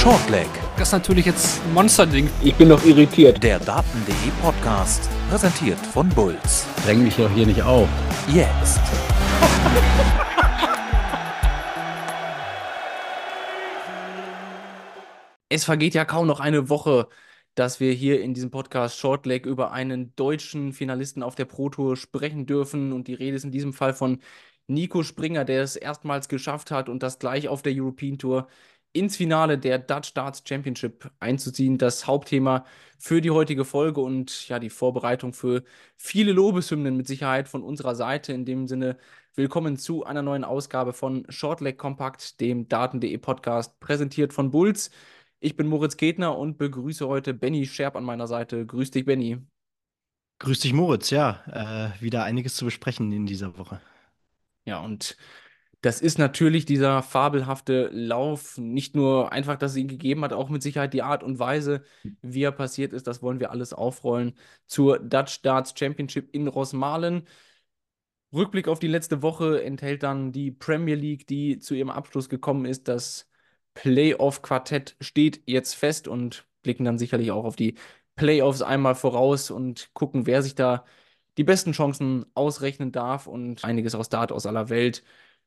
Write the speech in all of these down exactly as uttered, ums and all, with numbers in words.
Shortleg, Das ist natürlich jetzt ein Monsterding. Ich bin noch irritiert. der Daten.de Podcast, präsentiert von Bulls. Dräng mich doch hier nicht auf. Jetzt. Es vergeht ja kaum noch eine Woche, dass wir hier in diesem Podcast Shortleg über einen deutschen Finalisten auf der Pro Tour sprechen dürfen. Und die Rede ist in diesem Fall von Nico Springer, der es erstmals geschafft hat und das gleich auf der European Tour ins Finale der Dutch Darts Championship einzuziehen. Das Hauptthema für die heutige Folge und ja, die Vorbereitung für viele Lobeshymnen mit Sicherheit von unserer Seite. In dem Sinne, willkommen zu einer neuen Ausgabe von Shortleg Kompakt, dem Daten.de Podcast, präsentiert von Bulls. Ich bin Moritz Ketner und begrüße heute Benny Scherp an meiner Seite. Grüß dich, Benny. Grüß dich, Moritz. Ja, äh, wieder einiges zu besprechen in dieser Woche. Ja, und das ist natürlich dieser fabelhafte Lauf. Nicht nur einfach, dass es ihn gegeben hat, auch mit Sicherheit die Art und Weise, wie er passiert ist. Das wollen wir alles aufrollen zur Dutch Darts Championship in Rosmalen. Rückblick auf die letzte Woche enthält dann die Premier League, die zu ihrem Abschluss gekommen ist. Das Playoff-Quartett steht jetzt fest und blicken dann sicherlich auch auf die Playoffs einmal voraus und gucken, wer sich da die besten Chancen ausrechnen darf und einiges aus Dart aus aller Welt.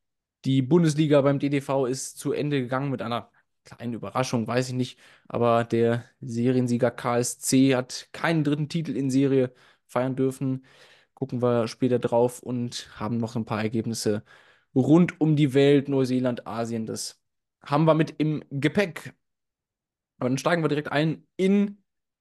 Die Bundesliga beim D D V ist zu Ende gegangen mit einer kleinen Überraschung, weiß ich nicht, aber der Seriensieger K S C hat keinen dritten Titel in Serie feiern dürfen. Gucken wir später drauf und haben noch so ein paar Ergebnisse rund um die Welt, Neuseeland, Asien. Das haben wir mit im Gepäck. Aber dann steigen wir direkt ein in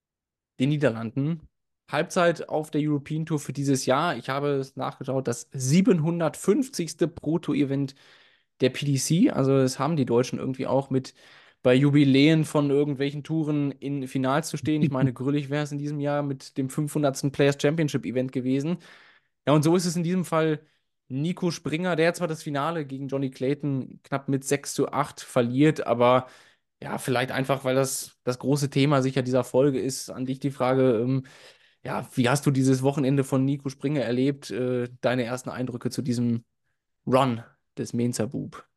den Niederlanden. Halbzeit auf der European Tour für dieses Jahr. Ich habe es nachgeschaut, das siebenhundertfünfzigste Pro-Tour-Event der P D C. Also das haben die Deutschen irgendwie auch mit bei Jubiläen von irgendwelchen Touren in Finals zu stehen. Ich meine, grüllig wäre es in diesem Jahr mit dem fünfhundertsten Players Championship Event gewesen. Ja, und so ist es in diesem Fall Nico Springer, der zwar das Finale gegen Johnny Clayton knapp mit sechs zu acht verliert, aber ja, vielleicht einfach, weil das das große Thema sicher dieser Folge ist. An dich die Frage, ähm, ja, wie hast du dieses Wochenende von Nico Springer erlebt? Äh, deine ersten Eindrücke zu diesem Run des Mainzer Bub?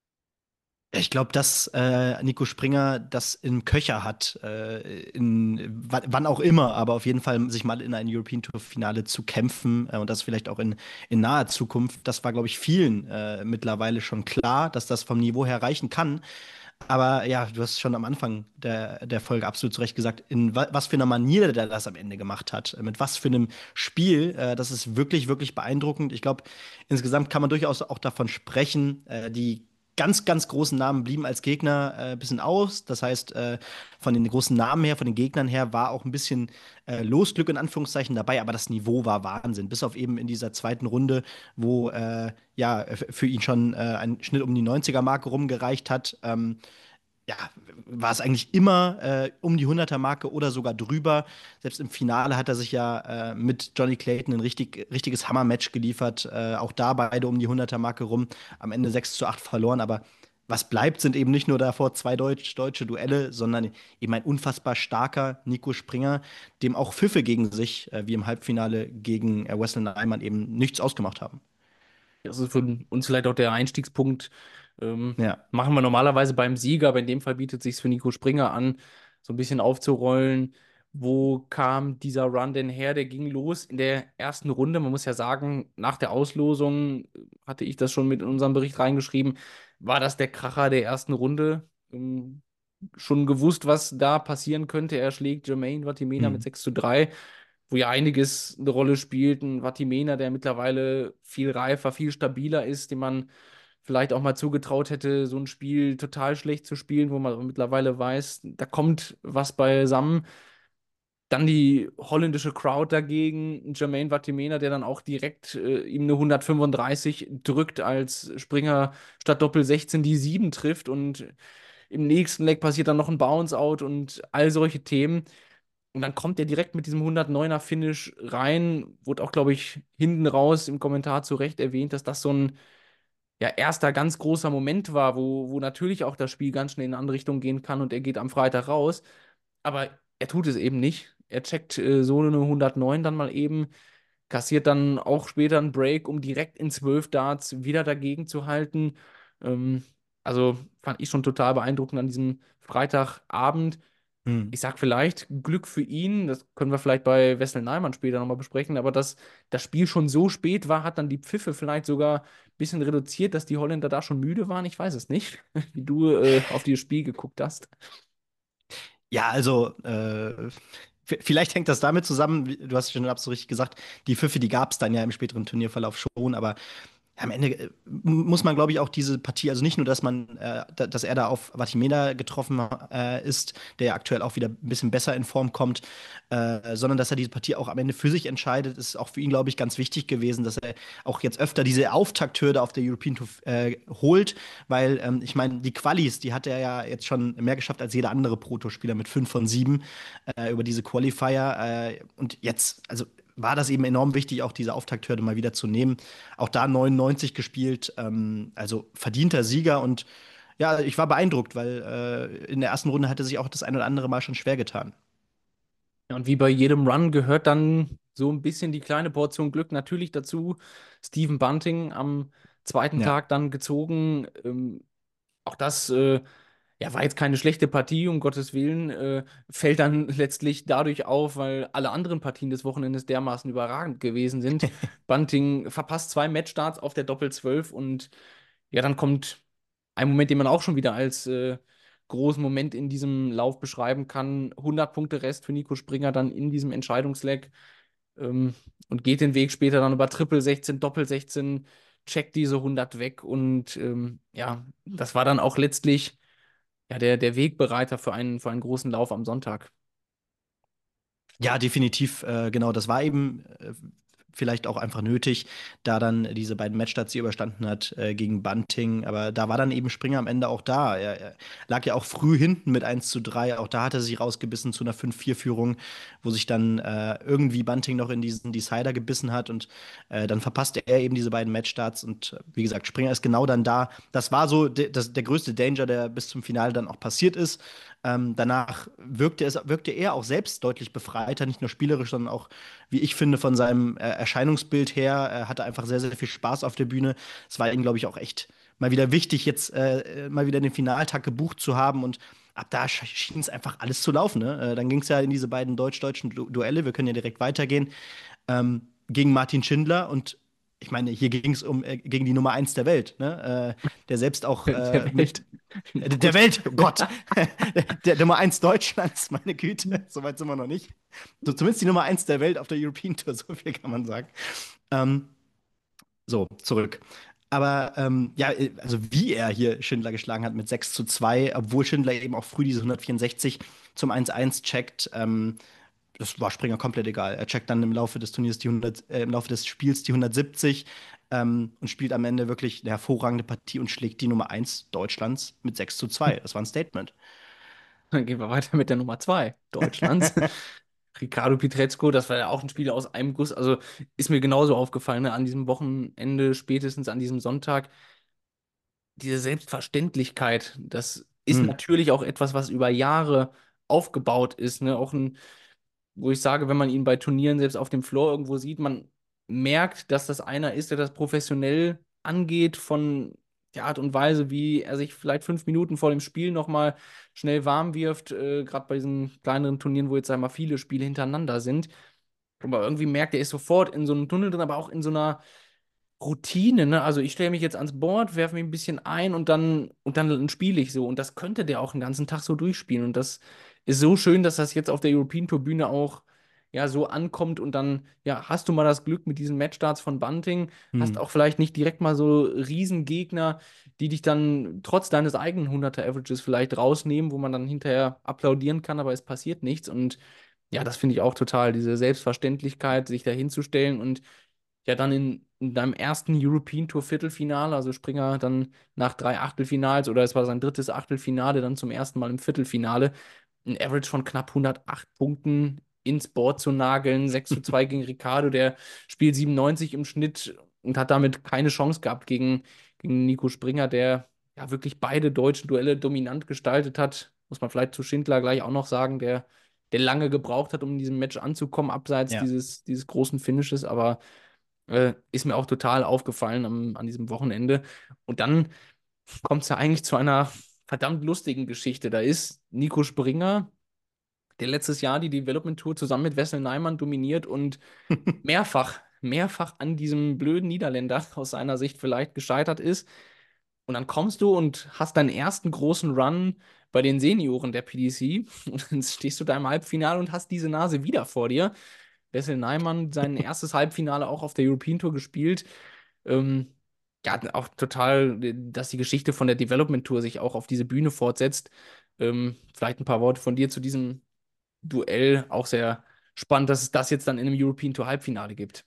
Ich glaube, dass äh, Nico Springer das im Köcher hat, äh, in wann, wann auch immer, aber auf jeden Fall sich mal in ein European Tour Finale zu kämpfen äh, und das vielleicht auch in, in naher Zukunft. Das war, glaube ich, vielen äh, mittlerweile schon klar, dass das vom Niveau her reichen kann. Aber ja, du hast schon am Anfang der, der Folge absolut zu Recht gesagt, in wa was für einer Manier der das am Ende gemacht hat, mit was für einem Spiel. Äh, das ist wirklich, wirklich beeindruckend. Ich glaube, insgesamt kann man durchaus auch davon sprechen, äh, die ganz, ganz großen Namen blieben als Gegner äh, ein bisschen aus. Das heißt, äh, von den großen Namen her, von den Gegnern her, war auch ein bisschen äh, Losglück in Anführungszeichen dabei, aber das Niveau war Wahnsinn. Bis auf eben in dieser zweiten Runde, wo äh, ja für ihn schon äh, ein Schnitt um die neunziger-Marke rumgereicht hat. Ähm, ja, war es eigentlich immer äh, um die hunderter-Marke oder sogar drüber. Selbst im Finale hat er sich ja äh, mit Johnny Clayton ein richtig, richtiges Hammer-Match geliefert. Äh, auch da beide um die hunderter-Marke rum. Am Ende sechs zu acht verloren. Aber was bleibt, sind eben nicht nur davor zwei deutsch deutsche Duelle, sondern eben ein unfassbar starker Nico Springer, dem auch Pfiffe gegen sich, äh, wie im Halbfinale gegen äh, Wesley Nyman, eben nichts ausgemacht haben. Das ist für uns vielleicht auch der Einstiegspunkt. Ähm, Ja. machen wir normalerweise beim Sieger, aber in dem Fall bietet es sich für Nico Springer an, so ein bisschen aufzurollen. Wo kam dieser Run denn her? Der ging los in der ersten Runde. Man muss ja sagen, nach der Auslosung, äh, hatte ich das schon mit in unserem Bericht reingeschrieben, war das der Kracher der ersten Runde. Ähm, schon gewusst, was da passieren könnte. Er schlägt Jermaine Vatimena mit Mhm. sechs zu drei, wo ja einiges eine Rolle spielt. Ein Vatimena, der mittlerweile viel reifer, viel stabiler ist, dem man vielleicht auch mal zugetraut hätte, so ein Spiel total schlecht zu spielen, wo man mittlerweile weiß, da kommt was beisammen. Dann die holländische Crowd dagegen, Jermaine Vatimena, der dann auch direkt äh, ihm eine hundertfünfunddreißig drückt, als Springer statt Doppel sechzehn die sieben trifft und im nächsten Leg passiert dann noch ein Bounce-Out und all solche Themen. Und dann kommt er direkt mit diesem hundertneuner Finish rein. Wurde auch, glaube ich, hinten raus im Kommentar zu Recht erwähnt, dass das so ein ja, erster ganz großer Moment war, wo, wo natürlich auch das Spiel ganz schnell in eine andere Richtung gehen kann und er geht am Freitag raus. Aber er tut es eben nicht. Er checkt äh, so eine hundertneun dann mal eben, kassiert dann auch später einen Break, um direkt in zwölf Darts wieder dagegen zu halten. Ähm, Also fand ich schon total beeindruckend an diesem Freitagabend. Hm. Ich sag vielleicht Glück für ihn, das können wir vielleicht bei Wessel Neimann später nochmal besprechen, aber dass das Spiel schon so spät war, hat dann die Pfiffe vielleicht sogar ein bisschen reduziert, dass die Holländer da schon müde waren. Ich weiß es nicht, wie du äh, auf dieses Spiel geguckt hast. Ja, also äh, v- vielleicht hängt das damit zusammen, wie- du hast schon absolut richtig gesagt, die Pfiffe, die gab es dann ja im späteren Turnierverlauf schon, aber am Ende äh, muss man, glaube ich, auch diese Partie, also nicht nur, dass man, äh, da, dass er da auf Vatimena getroffen äh, ist, der ja aktuell auch wieder ein bisschen besser in Form kommt, äh, sondern dass er diese Partie auch am Ende für sich entscheidet, ist auch für ihn, glaube ich, ganz wichtig gewesen, dass er auch jetzt öfter diese Auftakthürde auf der European Tour äh, holt, weil ähm, ich meine, die Qualis, die hat er ja jetzt schon mehr geschafft als jeder andere Protospieler mit fünf von sieben äh, über diese Qualifier äh, und jetzt, also war das eben enorm wichtig, auch diese Auftakthürde mal wieder zu nehmen. Auch da neunundneunzig gespielt, ähm, also verdienter Sieger und ja, ich war beeindruckt, weil äh, in der ersten Runde hatte sich auch das ein oder andere Mal schon schwer getan. Ja, und wie bei jedem Run gehört dann so ein bisschen die kleine Portion Glück natürlich dazu. Stephen Bunting am zweiten Ja. Tag dann gezogen. Ähm, auch das äh, ja, war jetzt keine schlechte Partie, um Gottes Willen. Äh, fällt dann letztlich dadurch auf, weil alle anderen Partien des Wochenendes dermaßen überragend gewesen sind. Bunting verpasst zwei Matchstarts auf der Doppel-Zwölf und ja, dann kommt ein Moment, den man auch schon wieder als äh, großen Moment in diesem Lauf beschreiben kann. hundert Punkte Rest für Nico Springer dann in diesem Entscheidungsleck ähm, und geht den Weg später dann über Triple sechzehn, Doppel sechzehn, checkt diese hundert weg und ähm, ja, das war dann auch letztlich ja, der, der Wegbereiter für einen, für einen großen Lauf am Sonntag. Ja, definitiv, äh, genau. Das war eben äh, vielleicht auch einfach nötig, da dann diese beiden Matchstarts, die er überstanden hat, äh, gegen Bunting. Aber da war dann eben Springer am Ende auch da. Er, er lag ja auch früh hinten mit eins zu drei. Auch da hat er sich rausgebissen zu einer fünf vier-Führung, wo sich dann äh, irgendwie Bunting noch in diesen Decider gebissen hat. Und äh, dann verpasste er eben diese beiden Matchstarts. Und äh, wie gesagt, Springer ist genau dann da. Das war so de das, der größte Danger, der bis zum Finale dann auch passiert ist. Ähm, danach wirkte, es, wirkte er auch selbst deutlich befreiter, nicht nur spielerisch, sondern auch, wie ich finde, von seinem äh, Erscheinungsbild her. Er hatte einfach sehr, sehr viel Spaß auf der Bühne. Es war ihm, glaube ich, auch echt mal wieder wichtig, jetzt äh, mal wieder den Finaltag gebucht zu haben. Und ab da sch- schien es einfach alles zu laufen. Ne? Äh, dann ging es ja in diese beiden deutsch-deutschen Du Duelle. Wir können ja direkt weitergehen. Ähm, gegen Martin Schindler und ich meine, hier ging es um äh, gegen die Nummer eins der Welt, ne? Äh, der selbst auch äh, Der mit Welt. äh, der Welt, oh Gott. Der Nummer eins Deutschlands, meine Güte, so weit sind wir noch nicht. So, zumindest die Nummer eins der Welt auf der European Tour, so viel kann man sagen. Ähm, so, zurück. Aber ähm, ja, äh, also wie er hier Schindler geschlagen hat mit sechs zu zwei, obwohl Schindler eben auch früh diese hundertvierundsechzig zum eins eins checkt, ähm, das war Springer komplett egal. Er checkt dann im Laufe des Turniers die hundert, äh, im Laufe des Spiels die hundertsiebzig ähm, und spielt am Ende wirklich eine hervorragende Partie und schlägt die Nummer eins Deutschlands mit sechs zu zwei. Das war ein Statement. Dann gehen wir weiter mit der Nummer zwei Deutschlands. Ricardo Pietrezco, das war ja auch ein Spieler aus einem Guss. Also ist mir genauso aufgefallen, ne? An diesem Wochenende, spätestens an diesem Sonntag. Diese Selbstverständlichkeit, das ist Hm. natürlich auch etwas, was über Jahre aufgebaut ist. Ne? Auch ein, wo ich sage, wenn man ihn bei Turnieren selbst auf dem Floor irgendwo sieht, man merkt, dass das einer ist, der das professionell angeht, von der Art und Weise, wie er sich vielleicht fünf Minuten vor dem Spiel nochmal schnell warm wirft, äh, gerade bei diesen kleineren Turnieren, wo jetzt einmal viele Spiele hintereinander sind. Aber irgendwie merkt er, ist sofort in so einem Tunnel drin, aber auch in so einer Routine, ne? Also ich stelle mich jetzt ans Board, werfe mich ein bisschen ein und dann, und dann spiele ich so. Und das könnte der auch den ganzen Tag so durchspielen. Und das ist so schön, dass das jetzt auf der European Tour Bühne auch ja so ankommt. Und dann, ja, hast du mal das Glück mit diesen Matchstarts von Bunting, hast Hm. auch vielleicht nicht direkt mal so Riesengegner, die dich dann trotz deines eigenen hunderter Averages vielleicht rausnehmen, wo man dann hinterher applaudieren kann, aber es passiert nichts. Und ja, das finde ich auch total, diese Selbstverständlichkeit, sich da hinzustellen und ja dann in, in deinem ersten European Tour Viertelfinale, also Springer dann nach drei Achtelfinals oder es war sein drittes Achtelfinale, dann zum ersten Mal im Viertelfinale, ein Average von knapp hundertacht Punkten ins Board zu nageln, sechs zu zwei gegen Ricardo, der spielt siebenundneunzig im Schnitt und hat damit keine Chance gehabt gegen, gegen Nico Springer, der ja wirklich beide deutschen Duelle dominant gestaltet hat. Muss man vielleicht zu Schindler gleich auch noch sagen, der, der lange gebraucht hat, um in diesem Match anzukommen, abseits Ja. dieses, dieses großen Finishes, aber äh, ist mir auch total aufgefallen am, an diesem Wochenende. Und dann kommt es ja eigentlich zu einer verdammt lustigen Geschichte. Da ist Nico Springer, der letztes Jahr die Development Tour zusammen mit Wessel Neimann dominiert und mehrfach, mehrfach an diesem blöden Niederländer aus seiner Sicht vielleicht gescheitert ist. Und dann kommst du und hast deinen ersten großen Run bei den Senioren der P D C und dann stehst du da im Halbfinale und hast diese Nase wieder vor dir. Wessel Neimann sein erstes Halbfinale auch auf der European Tour gespielt. Ähm, ja, auch total, dass die Geschichte von der Development Tour sich auch auf diese Bühne fortsetzt. Ähm, vielleicht ein paar Worte von dir zu diesem Duell. Auch sehr spannend, dass es das jetzt dann in einem European Tour Halbfinale gibt.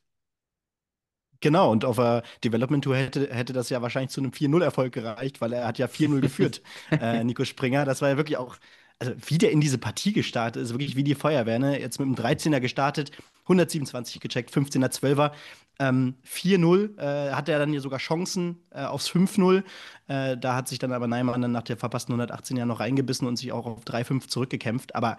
Genau, und auf der Development Tour hätte, hätte das ja wahrscheinlich zu einem vier null Erfolg gereicht, weil er hat ja vier null geführt, äh, Nico Springer. Das war ja wirklich auch, also wie der in diese Partie gestartet ist, wirklich wie die Feuerwehr, ne? Jetzt mit dem dreizehner gestartet, hundertsiebenundzwanzig gecheckt, fünfzehner, zwölfer, ähm, vier null, äh, hatte er dann hier sogar Chancen äh, aufs fünf null. Äh, da hat sich dann aber Neimann dann nach der verpassten hundertachtzehn ja noch reingebissen und sich auch auf drei fünf zurückgekämpft. Aber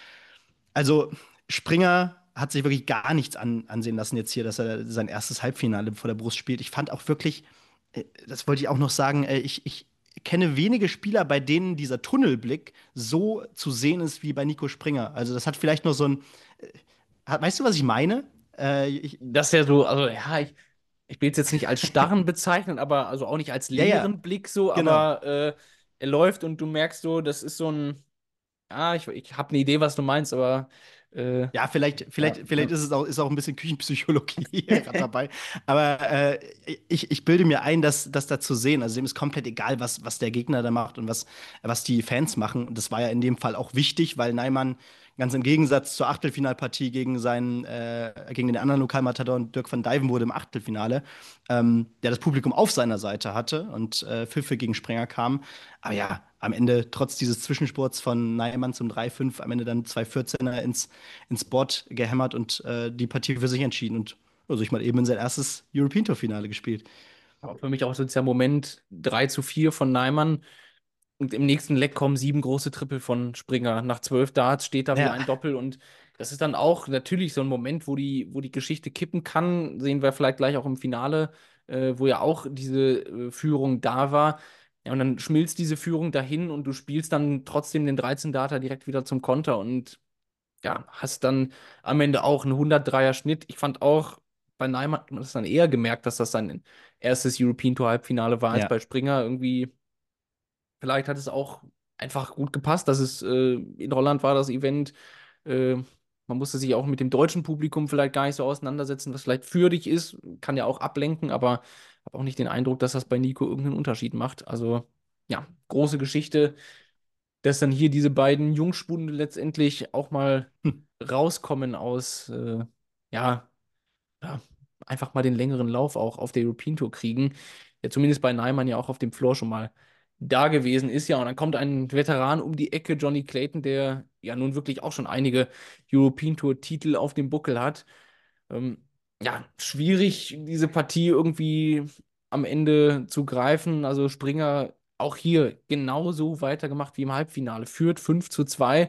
also Springer hat sich wirklich gar nichts an, ansehen lassen jetzt hier, dass er sein erstes Halbfinale vor der Brust spielt. Ich fand auch wirklich, äh, das wollte ich auch noch sagen, äh, ich, ich kenne wenige Spieler, bei denen dieser Tunnelblick so zu sehen ist wie bei Nico Springer. Also das hat vielleicht noch so ein, äh, hat- weißt du, was ich meine? Äh, ich, Das ist ja so, also ja, ich, ich will es jetzt nicht als starren bezeichnen, aber also auch nicht als ja, ja, leeren Blick so, genau. aber äh, er läuft und du merkst so, das ist so ein, ja, ich, ich habe eine Idee, was du meinst, aber äh, Ja, vielleicht, ja, vielleicht, vielleicht ja. ist es auch, ist auch ein bisschen Küchenpsychologie gerade dabei. Aber äh, ich, ich bilde mir ein, dass das da zu sehen, also dem ist komplett egal, was, was der Gegner da macht und was, was die Fans machen. Und das war ja in dem Fall auch wichtig, weil Neimann ganz im Gegensatz zur Achtelfinalpartie gegen seinen, äh, gegen den anderen Lokalmatador Dirk van Dijvenbode im Achtelfinale, ähm, der das Publikum auf seiner Seite hatte und äh, Pfiffe gegen Springer kam. Aber ja, am Ende, trotz dieses Zwischenspurts von Neimann zum drei fünf, am Ende dann zwei vierzehner ins ins Board gehämmert und äh, die Partie für sich entschieden und also ich mal eben in sein erstes European Tour Finale gespielt. Aber für mich auch so dieser Moment drei zu vier von Neimann und im nächsten Leck kommen sieben große Triple von Springer. Nach zwölf Darts steht da wieder Ja, ein Doppel und das ist dann auch natürlich so ein Moment, wo die, wo die Geschichte kippen kann. Sehen wir vielleicht gleich auch im Finale, äh, wo ja auch diese äh, Führung da war. Ja, und dann schmilzt diese Führung dahin und du spielst dann trotzdem den dreizehn Darter direkt wieder zum Konter und ja, hast dann am Ende auch einen hundertdreier Schnitt. Ich fand auch, bei Neimann hat man das dann eher gemerkt, dass das sein erstes European Tour Halbfinale war als ja. bei Springer. Irgendwie, vielleicht hat es auch einfach gut gepasst, dass es äh, in Holland war, das Event. Äh, Man musste sich auch mit dem deutschen Publikum vielleicht gar nicht so auseinandersetzen, was vielleicht für dich ist. Kann ja auch ablenken, aber habe auch nicht den Eindruck, dass das bei Nico irgendeinen Unterschied macht. Also, ja, große Geschichte, dass dann hier diese beiden Jungspunde letztendlich auch mal Hm. rauskommen aus, äh, ja, ja, einfach mal den längeren Lauf auch auf der European Tour kriegen. Der zumindest bei Neimann ja auch auf dem Floor schon mal da gewesen ist. Ja, und dann kommt ein Veteran um die Ecke, Johnny Clayton, der ja nun wirklich auch schon einige European Tour-Titel auf dem Buckel hat. Ähm, ja, schwierig, diese Partie irgendwie am Ende zu greifen. Also Springer auch hier genauso weitergemacht wie im Halbfinale. Führt fünf zu zwei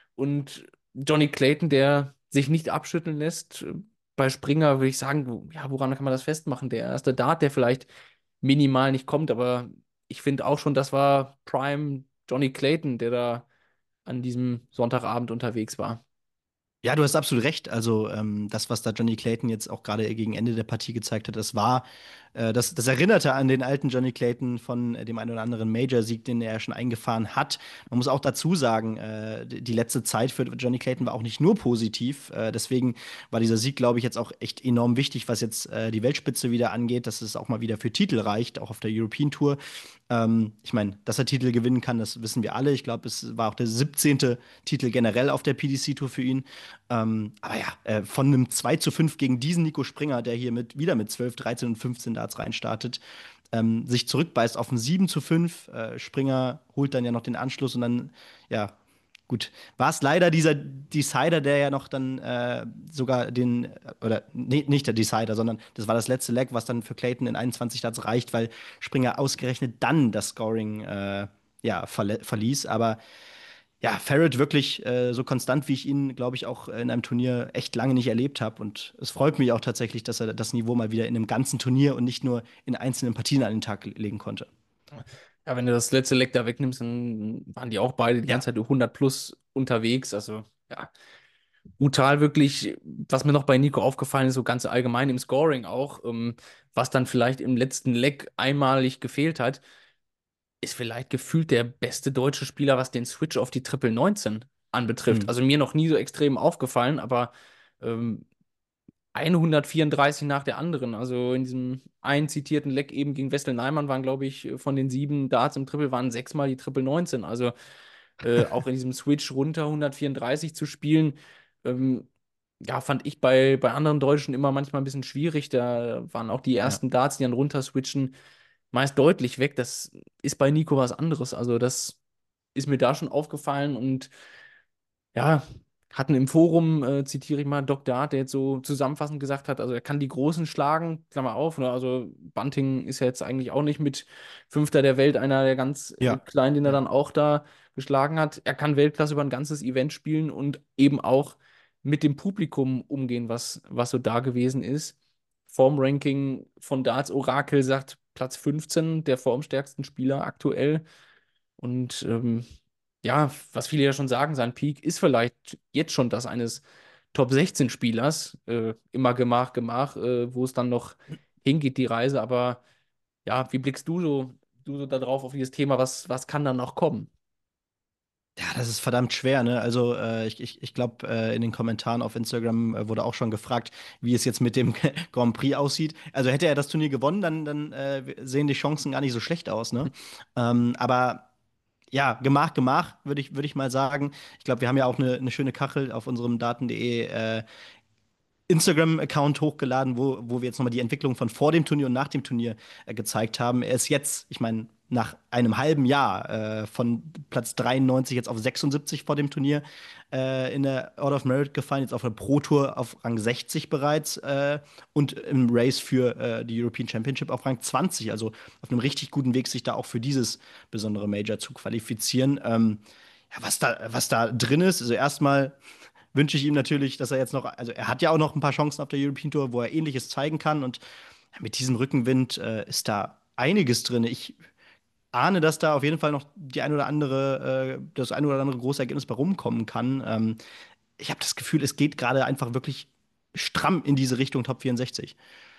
und Johnny Clayton, der sich nicht abschütteln lässt. Bei Springer würde ich sagen, wo- ja, woran kann man das festmachen? Der erste Dart, der vielleicht minimal nicht kommt, aber ich finde auch schon, das war Prime Johnny Clayton, der da an diesem Sonntagabend unterwegs war. Ja, du hast absolut recht. Also, ähm, das, was da Johnny Clayton jetzt auch gerade gegen Ende der Partie gezeigt hat, das war, äh, das, das erinnerte an den alten Johnny Clayton von äh, dem einen oder anderen Major-Sieg, den er schon eingefahren hat. Man muss auch dazu sagen, äh, die die letzte Zeit für Johnny Clayton war auch nicht nur positiv. Äh, deswegen war dieser Sieg, glaube ich, jetzt auch echt enorm wichtig, was jetzt äh, die Weltspitze wieder angeht, dass es auch mal wieder für Titel reicht, auch auf der European Tour. Ähm, ich meine, dass er Titel gewinnen kann, das wissen wir alle. Ich glaube, es war auch der siebzehnte Titel generell auf der P D C-Tour für ihn. Ähm, aber ja, äh, von einem zwei zu fünf gegen diesen Nico Springer, der hier mit, wieder mit zwölf, dreizehn und fünfzehn Darts reinstartet, ähm, sich zurückbeißt auf ein sieben zu fünf. Äh, Springer holt dann ja noch den Anschluss und dann, ja, gut, war es leider dieser Decider, der ja noch dann äh, sogar den, oder nee, nicht der Decider, sondern das war das letzte Leg, was dann für Clayton in einundzwanzig Darts reicht, weil Springer ausgerechnet dann das Scoring äh, ja, verle- verließ. Aber ja, Ferret wirklich äh, so konstant, wie ich ihn, glaube ich, auch in einem Turnier echt lange nicht erlebt habe. Und es freut mich auch tatsächlich, dass er das Niveau mal wieder in einem ganzen Turnier und nicht nur in einzelnen Partien an den Tag legen konnte. Ja, wenn du das letzte Leck da wegnimmst, dann waren die auch beide die Ja. ganze Zeit hundert plus unterwegs. Also, ja, brutal wirklich. Was mir noch bei Nico aufgefallen ist, so ganz allgemein im Scoring auch, ähm, was dann vielleicht im letzten Leck einmalig gefehlt hat, ist vielleicht gefühlt der beste deutsche Spieler, was den Switch auf die Triple neunzehn anbetrifft. Hm. Also mir noch nie so extrem aufgefallen, aber ähm, hundertvierunddreißig nach der anderen. Also in diesem einen zitierten Leck eben gegen Westel Neimann waren, glaube ich, von den sieben Darts im Triple waren sechsmal die Triple neunzehn. Also äh, auch in diesem Switch runter hundertvierunddreißig zu spielen, ähm, ja, fand ich bei, bei anderen Deutschen immer manchmal ein bisschen schwierig. Da waren auch die Ja. ersten Darts, die dann runter switchen, meist deutlich weg. Das ist bei Nico was anderes. Also das ist mir da schon aufgefallen und ja, hatten im Forum, äh, zitiere ich mal, Doc Dart, der jetzt so zusammenfassend gesagt hat, also er kann die Großen schlagen, Klammer auf, ne? Also Bunting ist ja jetzt eigentlich auch nicht mit Fünfter der Welt einer der ganz äh, Ja. Kleinen, den er Ja. dann auch da geschlagen hat. Er kann Weltklasse über ein ganzes Event spielen und eben auch mit dem Publikum umgehen, was, was so da gewesen ist. Formranking von Darts Orakel sagt Platz fünfzehn, der formstärksten Spieler aktuell. Und ähm, ja, was viele ja schon sagen, sein Peak ist vielleicht jetzt schon das eines Top sechzehn Spielers. Äh, immer Gemach, Gemach, äh, wo es dann noch hingeht, die Reise. Aber ja, wie blickst du so, du so da drauf auf dieses Thema? Was, was kann dann noch kommen? Ja, das ist verdammt schwer, ne? Also, äh, ich, ich, ich glaube, äh, in den Kommentaren auf Instagram äh, wurde auch schon gefragt, wie es jetzt mit dem Grand Prix aussieht. Also, hätte er das Turnier gewonnen, dann, dann äh, sehen die Chancen gar nicht so schlecht aus, ne? Ähm, aber ja, Gemach, Gemach, würde ich, würd ich mal sagen. Ich glaube, wir haben ja auch eine ne schöne Kachel auf unserem Daten.de äh, Instagram-Account hochgeladen, wo, wo wir jetzt nochmal die Entwicklung von vor dem Turnier und nach dem Turnier äh, gezeigt haben. Er ist jetzt, ich meine, nach einem halben Jahr äh, von Platz dreiundneunzig jetzt auf sechsundsiebzig vor dem Turnier äh, in der Order of Merit gefallen, jetzt auf der Pro Tour auf Rang sechzig bereits äh, und im Race für äh, die European Championship auf Rang zwanzig, also auf einem richtig guten Weg, sich da auch für dieses besondere Major zu qualifizieren. Ähm, ja, was da, was da drin ist, also erstmal wünsche ich ihm natürlich, dass er jetzt noch, also er hat ja auch noch ein paar Chancen auf der European Tour, wo er Ähnliches zeigen kann. Und mit diesem Rückenwind äh, ist da einiges drin. Ich ahne, dass da auf jeden Fall noch die ein oder andere, äh, das ein oder andere große Ergebnis bei rumkommen kann. Ähm, ich habe das Gefühl, es geht gerade einfach wirklich stramm in diese Richtung Top vierundsechzig.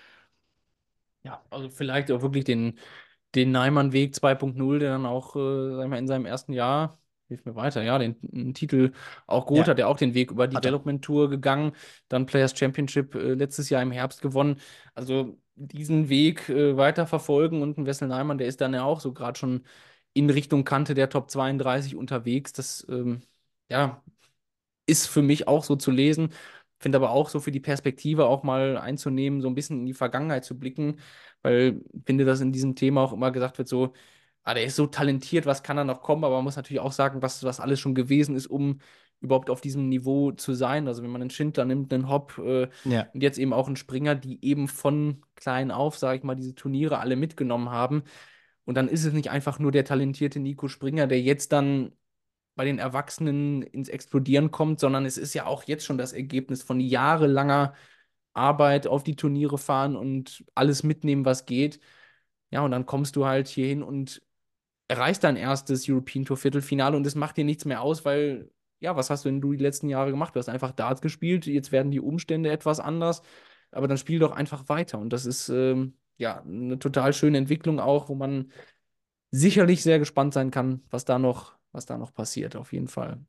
Ja, also vielleicht auch wirklich den, den Neimann-Weg zwei Punkt null, der dann auch, äh, sag ich mal, in seinem ersten Jahr, hilf mir weiter, ja, den, den Titel auch geholt Ja, hat, der auch den Weg über hat er. Development Tour gegangen, dann Players Championship äh, letztes Jahr im Herbst gewonnen. Also diesen Weg äh, weiter verfolgen und ein Wessel Neimann, der ist dann ja auch so gerade schon in Richtung Kante der Top zweiunddreißig unterwegs. Das, ähm, ja, ist für mich auch so zu lesen. Finde aber auch so für die Perspektive auch mal einzunehmen, so ein bisschen in die Vergangenheit zu blicken, weil ich finde, dass in diesem Thema auch immer gesagt wird, so, ah, der ist so talentiert, was kann da noch kommen? Aber man muss natürlich auch sagen, was, was alles schon gewesen ist, um überhaupt auf diesem Niveau zu sein. Also wenn man einen Schindler nimmt, einen Hopp äh, Ja. und jetzt eben auch einen Springer, die eben von klein auf, sage ich mal, diese Turniere alle mitgenommen haben. Und dann ist es nicht einfach nur der talentierte Nico Springer, der jetzt dann bei den Erwachsenen ins Explodieren kommt, sondern es ist ja auch jetzt schon das Ergebnis von jahrelanger Arbeit auf die Turniere fahren und alles mitnehmen, was geht. Ja, und dann kommst du halt hier hin und erreichst dein erstes European Tour Viertelfinale und es macht dir nichts mehr aus, weil, ja, was hast du denn du die letzten Jahre gemacht? Du hast einfach Darts gespielt, jetzt werden die Umstände etwas anders, aber dann spiel doch einfach weiter. Und das ist, ähm, ja, eine total schöne Entwicklung auch, wo man sicherlich sehr gespannt sein kann, was da noch, was da noch passiert, auf jeden Fall.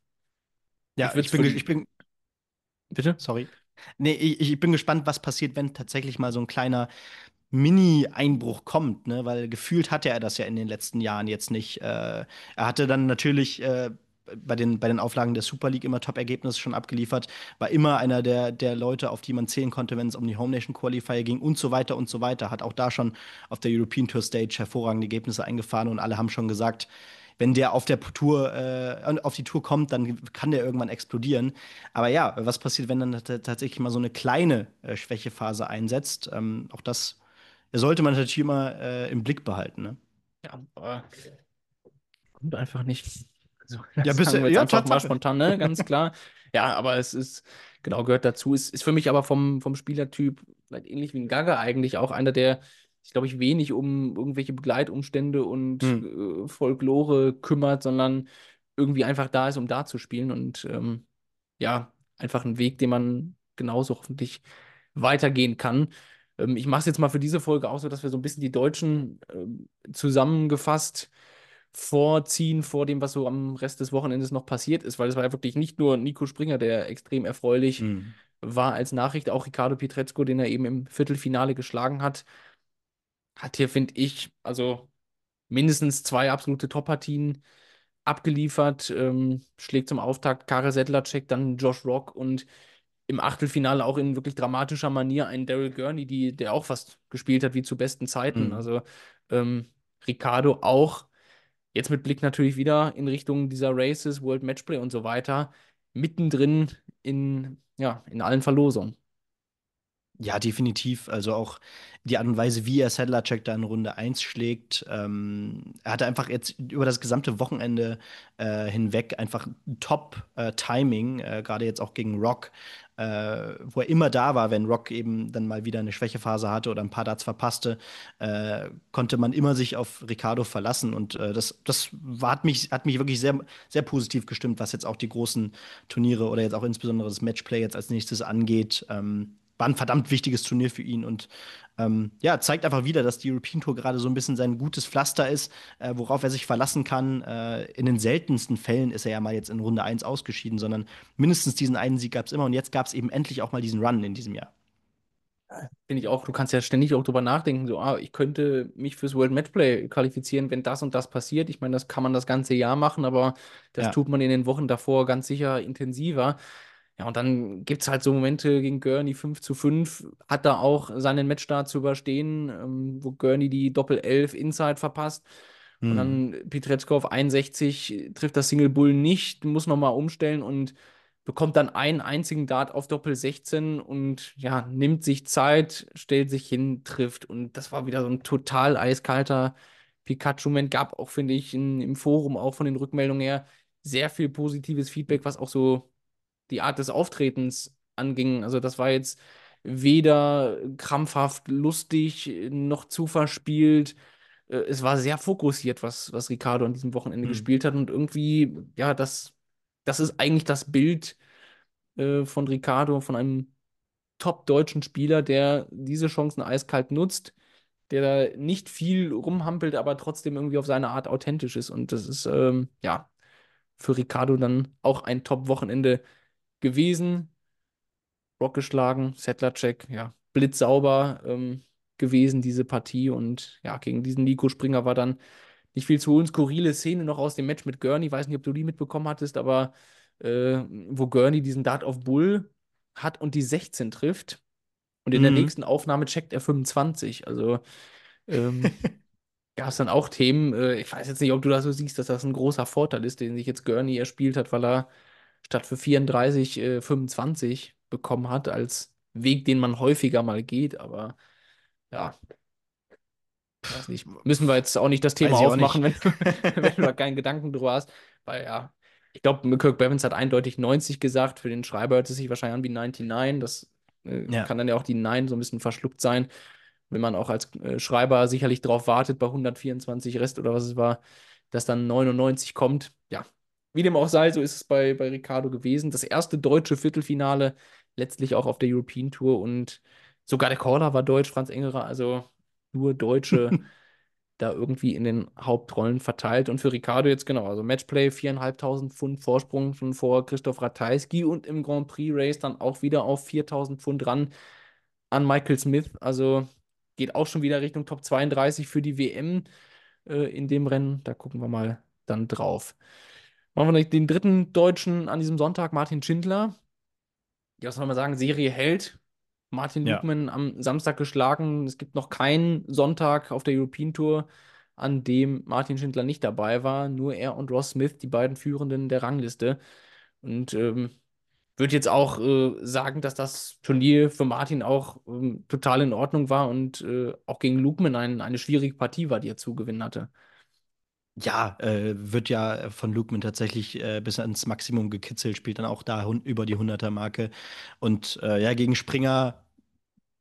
Ich Ja, würde ich es bin, für ge- ich die. bin, Bitte? sorry. Nee, ich, ich bin gespannt, was passiert, wenn tatsächlich mal so ein kleiner Mini-Einbruch kommt, ne? Weil gefühlt hatte er das ja in den letzten Jahren jetzt nicht. Äh, er hatte dann natürlich äh, bei den, bei den Auflagen der Super League immer Top-Ergebnisse schon abgeliefert, war immer einer der, der Leute, auf die man zählen konnte, wenn es um die Home Nation Qualifier ging und so weiter und so weiter. Hat auch da schon auf der European Tour Stage hervorragende Ergebnisse eingefahren und alle haben schon gesagt, wenn der auf der Tour, äh, auf die Tour kommt, dann kann der irgendwann explodieren. Aber ja, was passiert, wenn dann t- tatsächlich mal so eine kleine äh, Schwächephase einsetzt? Ähm, auch das sollte man natürlich immer äh, im Blick behalten, ne? Ja, aber kommt einfach nicht. Also, Ja, das bist sagen du, wir jetzt ja, einfach mal Tatsache. spontan, ne? Ganz klar. Ja, aber es ist, genau, gehört dazu. Ist, ist für mich aber vom, vom Spielertyp vielleicht ähnlich wie ein Gagger eigentlich auch einer, der sich, glaube ich, wenig um irgendwelche Begleitumstände und Hm. äh, Folklore kümmert, sondern irgendwie einfach da ist, um da zu spielen. Und ähm, ja, einfach ein Weg, den man genauso hoffentlich weitergehen kann. Ähm, ich mache es jetzt mal für diese Folge auch so, dass wir so ein bisschen die Deutschen ähm, zusammengefasst vorziehen vor dem, was so am Rest des Wochenendes noch passiert ist, weil es war ja wirklich nicht nur Nico Springer, der extrem erfreulich Hm. war als Nachricht, auch Ricardo Pietrezco, den er eben im Viertelfinale geschlagen hat, hat hier, finde ich, also mindestens zwei absolute Top-Partien abgeliefert. Ähm, schlägt zum Auftakt Karel Sedlacek, dann Josh Rock und im Achtelfinale auch in wirklich dramatischer Manier einen Daryl Gurney, die, der auch fast gespielt hat wie zu besten Zeiten. Hm. Also ähm, Ricardo auch, jetzt mit Blick natürlich wieder in Richtung dieser Races, World Matchplay und so weiter, mittendrin in, ja, in allen Verlosungen. Ja, definitiv. Also auch die Art und Weise, wie er Sedlacek da in Runde eins schlägt. Ähm, er hatte einfach jetzt über das gesamte Wochenende äh, hinweg einfach Top-Timing, äh, gerade jetzt auch gegen Rock, äh, wo er immer da war, wenn Rock eben dann mal wieder eine Schwächephase hatte oder ein paar Darts verpasste, äh, konnte man immer sich auf Ricardo verlassen. Und äh, das, das war, hat mich, hat mich wirklich sehr, sehr positiv gestimmt, was jetzt auch die großen Turniere oder jetzt auch insbesondere das Matchplay jetzt als nächstes angeht. Ähm, war ein verdammt wichtiges Turnier für ihn und ähm, ja, zeigt einfach wieder, dass die European Tour gerade so ein bisschen sein gutes Pflaster ist, äh, worauf er sich verlassen kann. Äh, in den seltensten Fällen ist er ja mal jetzt in Runde eins ausgeschieden, sondern mindestens diesen einen Sieg gab es immer und jetzt gab es eben endlich auch mal diesen Run in diesem Jahr. Finde ich auch, du kannst ja ständig auch drüber nachdenken, so, ah, ich könnte mich fürs World Matchplay qualifizieren, wenn das und das passiert. Ich meine, das kann man das ganze Jahr machen, aber das Ja. tut man in den Wochen davor ganz sicher intensiver. Ja, und dann gibt es halt so Momente gegen Gurney fünf zu fünf, hat da auch seinen Matchstart zu überstehen, ähm, wo Gurney die Doppel-Elf Inside verpasst. Und Hm. dann Pietrezko auf einundsechzig trifft das Single Bull nicht, muss nochmal umstellen und bekommt dann einen einzigen Dart auf Doppel sechzehn und ja, nimmt sich Zeit, stellt sich hin, trifft. Und das war wieder so ein total eiskalter Pikachu-Moment. Gab auch, finde ich, in, im Forum auch von den Rückmeldungen her sehr viel positives Feedback, was auch so die Art des Auftretens anging. Also das war jetzt weder krampfhaft lustig noch zu verspielt. Äh, Es war sehr fokussiert, was, was Ricardo an diesem Wochenende Hm. gespielt hat. Und irgendwie, ja, das, das ist eigentlich das Bild äh, von Ricardo, von einem top-deutschen Spieler, der diese Chancen eiskalt nutzt, der da nicht viel rumhampelt, aber trotzdem irgendwie auf seine Art authentisch ist. Und das ist, ähm, ja, für Ricardo dann auch ein Top-Wochenende gewesen. Rock geschlagen, Sedlacek, ja, blitzsauber ähm, gewesen, diese Partie. Und ja, gegen diesen Nico Springer war dann nicht viel zu holen. Skurrile Szene noch aus dem Match mit Gurney. Weiß nicht, ob du die mitbekommen hattest, aber äh, wo Gurney diesen Dart auf Bull hat und die sechzehn trifft. Und in der Mhm. nächsten Aufnahme checkt er fünfundzwanzig. Also ähm, gab es dann auch Themen. Äh, ich weiß jetzt nicht, ob du das so siehst, dass das ein großer Vorteil ist, den sich jetzt Gurney erspielt hat, weil er statt für vierunddreißig äh, fünfundzwanzig bekommen hat, als Weg, den man häufiger mal geht. Aber ja, weiß nicht. Müssen wir jetzt auch nicht das Thema Weiß ich auch aufmachen, nicht. wenn, wenn du da keinen Gedanken drüber hast. Weil ja, ich glaube, Kirk Bevins hat eindeutig neunzig gesagt. Für den Schreiber hört es sich wahrscheinlich an wie neunundneunzig. Das äh, Ja. kann dann ja auch die neun so ein bisschen verschluckt sein. Wenn man auch als äh, Schreiber sicherlich darauf wartet, bei hundertvierundzwanzig Rest oder was es war, dass dann neunundneunzig kommt. Ja, wie dem auch sei, so ist es bei, bei Ricardo gewesen. Das erste deutsche Viertelfinale, letztlich auch auf der European Tour und sogar der Caller war deutsch, Franz Engerer, also nur Deutsche da irgendwie in den Hauptrollen verteilt. Und für Ricardo jetzt genau, also Matchplay, viertausendfünfhundert Pfund Vorsprung schon vor Christoph Ratajski und im Grand Prix Race dann auch wieder auf viertausend Pfund ran an Michael Smith. Also geht auch schon wieder Richtung Top zweiunddreißig für die W M äh, in dem Rennen. Da gucken wir mal dann drauf. Machen wir den dritten Deutschen an diesem Sonntag, Martin Schindler. Ja, was soll man sagen? Serie hält. Martin Ja. Lukman am Samstag geschlagen. Es gibt noch keinen Sonntag auf der European Tour, an dem Martin Schindler nicht dabei war. Nur er und Ross Smith, die beiden Führenden der Rangliste. Und ähm, würde jetzt auch äh, sagen, dass das Turnier für Martin auch ähm, total in Ordnung war und äh, auch gegen Lukman ein, eine schwierige Partie war, die er zu gewinnen hatte. Ja, äh, wird ja von Lukeman tatsächlich äh, bis ans Maximum gekitzelt, spielt dann auch da hun über die hunderter-Marke. Und äh, ja, gegen Springer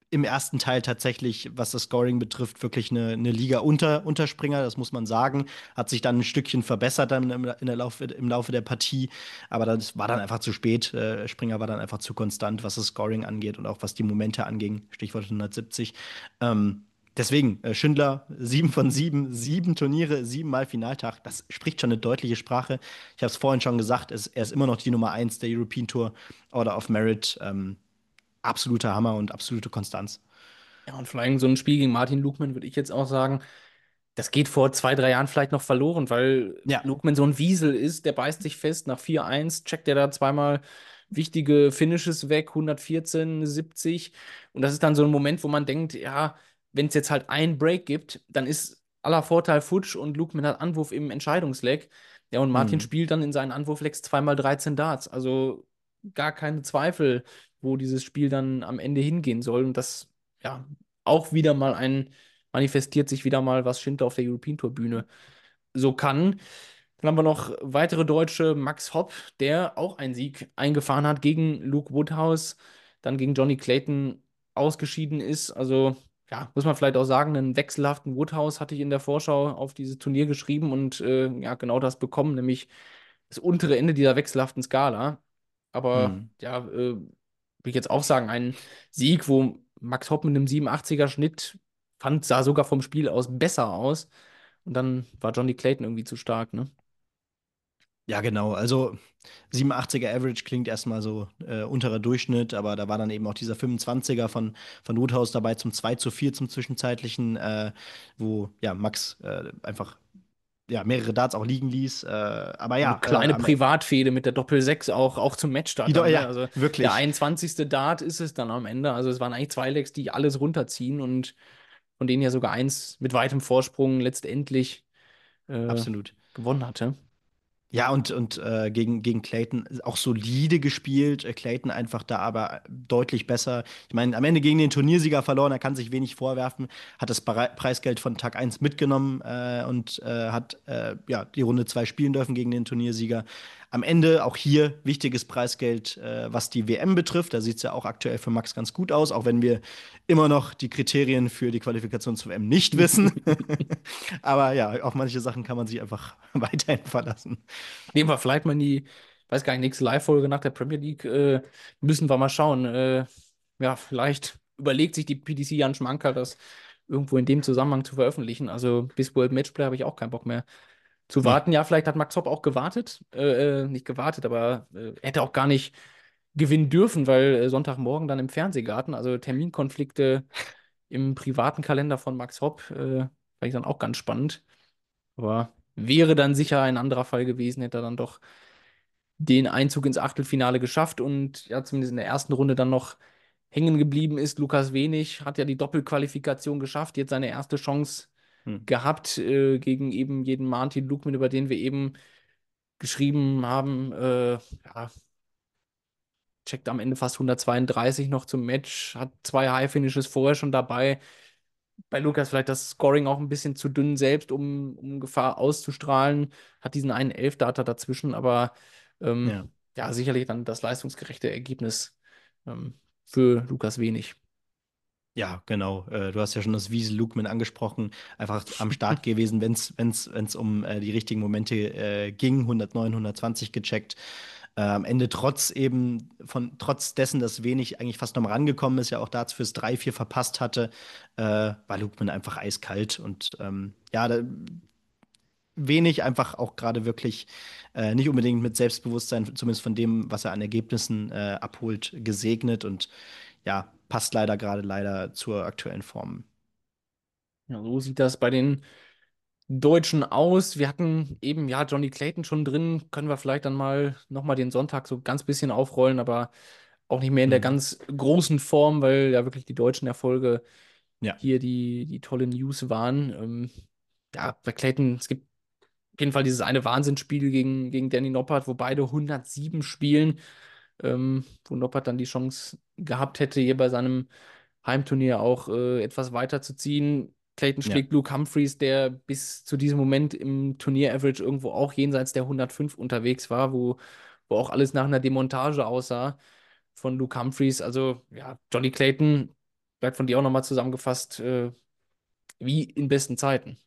im ersten Teil tatsächlich, was das Scoring betrifft, wirklich eine, eine Liga unter, unter Springer, das muss man sagen. Hat sich dann ein Stückchen verbessert dann im, in der Laufe, im Laufe der Partie, aber das war dann einfach zu spät. Äh, Springer war dann einfach zu konstant, was das Scoring angeht und auch was die Momente anging. Stichwort hundertsiebzig. Ähm, Deswegen, äh, Schindler, sieben von sieben, sieben Turniere, siebenmal Finaltag. Das spricht schon eine deutliche Sprache. Ich habe es vorhin schon gesagt, es, er ist immer noch die Nummer eins der European Tour Order of Merit. Ähm, absoluter Hammer und absolute Konstanz. Ja, und vor allem so ein Spiel gegen Martin Lukman würde ich jetzt auch sagen, das geht vor zwei, drei Jahren vielleicht noch verloren, weil Ja. Lukman so ein Wiesel ist, der beißt sich fest. Nach vier eins checkt er da zweimal wichtige Finishes weg, hundertvierzehn, siebzig. Und das ist dann so ein Moment, wo man denkt, ja, wenn es jetzt halt einen Break gibt, dann ist aller Vorteil futsch und Lukman hat Anwurf im Entscheidungsleck. Ja, und Martin Hm. spielt dann in seinen Anwurflecks zweimal dreizehn Darts. Also gar keine Zweifel, wo dieses Spiel dann am Ende hingehen soll. Und das, ja, auch wieder mal ein manifestiert sich wieder mal, was Schindler auf der European Tour Bühne so kann. Dann haben wir noch weitere Deutsche, Max Hopp, der auch einen Sieg eingefahren hat gegen Luke Woodhouse, dann gegen Johnny Clayton ausgeschieden ist. Also, ja, muss man vielleicht auch sagen, einen wechselhaften Woodhouse hatte ich in der Vorschau auf dieses Turnier geschrieben und äh, ja, genau das bekommen, nämlich das untere Ende dieser wechselhaften Skala. Aber Hm. ja, äh, will ich jetzt auch sagen, ein Sieg, wo Max Hopp mit einem siebenundachtziger Schnitt fand, sah sogar vom Spiel aus besser aus. Und dann war Johnny Clayton irgendwie zu stark, ne? Ja, genau. Also siebenundachtziger Average klingt erstmal so äh, unterer Durchschnitt, aber da war dann eben auch dieser fünfundzwanziger von, von Woodhouse dabei zum zwei zu vier zum Zwischenzeitlichen, äh, wo ja Max äh, einfach ja, mehrere Darts auch liegen ließ. Äh, aber Eine ja, äh, kleine am E- Privatfehde mit der Doppel sechs auch, auch zum die Matchstart Do dann, ne? ja, Also der wirklich, einundzwanzigste Dart ist es dann am Ende. Also es waren eigentlich zwei Legs, die alles runterziehen und von denen ja sogar eins mit weitem Vorsprung letztendlich äh, absolut. gewonnen hatte. Ja, und, und äh, gegen, gegen Clayton auch solide gespielt. Äh, Clayton einfach da aber deutlich besser. Ich meine, am Ende gegen den Turniersieger verloren, er kann sich wenig vorwerfen, hat das Pre- Preisgeld von Tag eins mitgenommen äh, und äh, hat äh, ja, die Runde zwei spielen dürfen gegen den Turniersieger. Am Ende auch hier wichtiges Preisgeld, äh, was die W M betrifft. Da sieht es ja auch aktuell für Max ganz gut aus, auch wenn wir immer noch die Kriterien für die Qualifikation zur W M nicht wissen. Aber ja, auf manche Sachen kann man sich einfach weiterhin verlassen. Nehmen wir vielleicht mal in die, weiß gar nicht, nächste Live-Folge nach der Premier League, äh, müssen wir mal schauen. Äh, ja, vielleicht überlegt sich die P D C Jan Schmankerl, das irgendwo in dem Zusammenhang zu veröffentlichen. Also bis World Matchplay habe ich auch keinen Bock mehr zu Nee. warten. Ja, vielleicht hat Max Hopp auch gewartet. Äh, äh, nicht gewartet, aber äh, hätte auch gar nicht gewinnen dürfen, weil äh, Sonntagmorgen dann im Fernsehgarten, also Terminkonflikte im privaten Kalender von Max Hopp, äh, fand ich dann auch ganz spannend. Aber wäre dann sicher ein anderer Fall gewesen, hätte er dann doch den Einzug ins Achtelfinale geschafft und ja, zumindest in der ersten Runde dann noch hängen geblieben ist. Lukas Wenig hat ja die Doppelqualifikation geschafft, jetzt seine erste Chance Hm. gehabt äh, gegen eben jeden Martin Lukman, über den wir eben geschrieben haben. Äh, ja, checkt am Ende fast hundertzweiunddreißig noch zum Match, hat zwei High-Finishes vorher schon dabei. Bei Lukas vielleicht das Scoring auch ein bisschen zu dünn selbst, um, um Gefahr auszustrahlen. Hat diesen einen Elfdata dazwischen, aber ähm, Ja. ja, sicherlich dann das leistungsgerechte Ergebnis ähm, für Lukas Wenig. Ja, genau. Äh, du hast ja schon das Wiesel Lookman angesprochen. Einfach am Start gewesen, wenn es wenn's, wenn's um äh, die richtigen Momente äh, ging. hundertneun, hundertzwanzig gecheckt. Äh, am Ende trotz eben von trotz dessen, dass wenig eigentlich fast noch mal rangekommen ist, ja auch Darts fürs drei vier verpasst hatte, äh, war Lookman einfach eiskalt. Und ähm, ja, da, wenig einfach auch gerade wirklich äh, nicht unbedingt mit Selbstbewusstsein, zumindest von dem, was er an Ergebnissen äh, abholt, gesegnet und ja, passt leider gerade leider zur aktuellen Form. Ja, so sieht das bei den Deutschen aus. Wir hatten eben, ja, Johnny Clayton schon drin. Können wir vielleicht dann mal nochmal den Sonntag so ganz bisschen aufrollen, aber auch nicht mehr in der Mhm. ganz großen Form, weil ja wirklich die deutschen Erfolge Ja, hier die, die tolle News waren. Ähm, ja, bei Clayton, es gibt auf jeden Fall dieses eine Wahnsinnsspiel gegen, gegen Danny Noppert, wo beide hundertsieben spielen, ähm, wo Noppert dann die Chance gehabt hätte, hier bei seinem Heimturnier auch äh, etwas weiterzuziehen. Clayton ja, schlägt Luke Humphreys, der bis zu diesem Moment im Turnier-Average irgendwo auch jenseits der hundertfünf unterwegs war, wo, wo auch alles nach einer Demontage aussah von Luke Humphreys. Also, ja, Johnny Clayton vielleicht von dir auch nochmal zusammengefasst, äh, wie in besten Zeiten.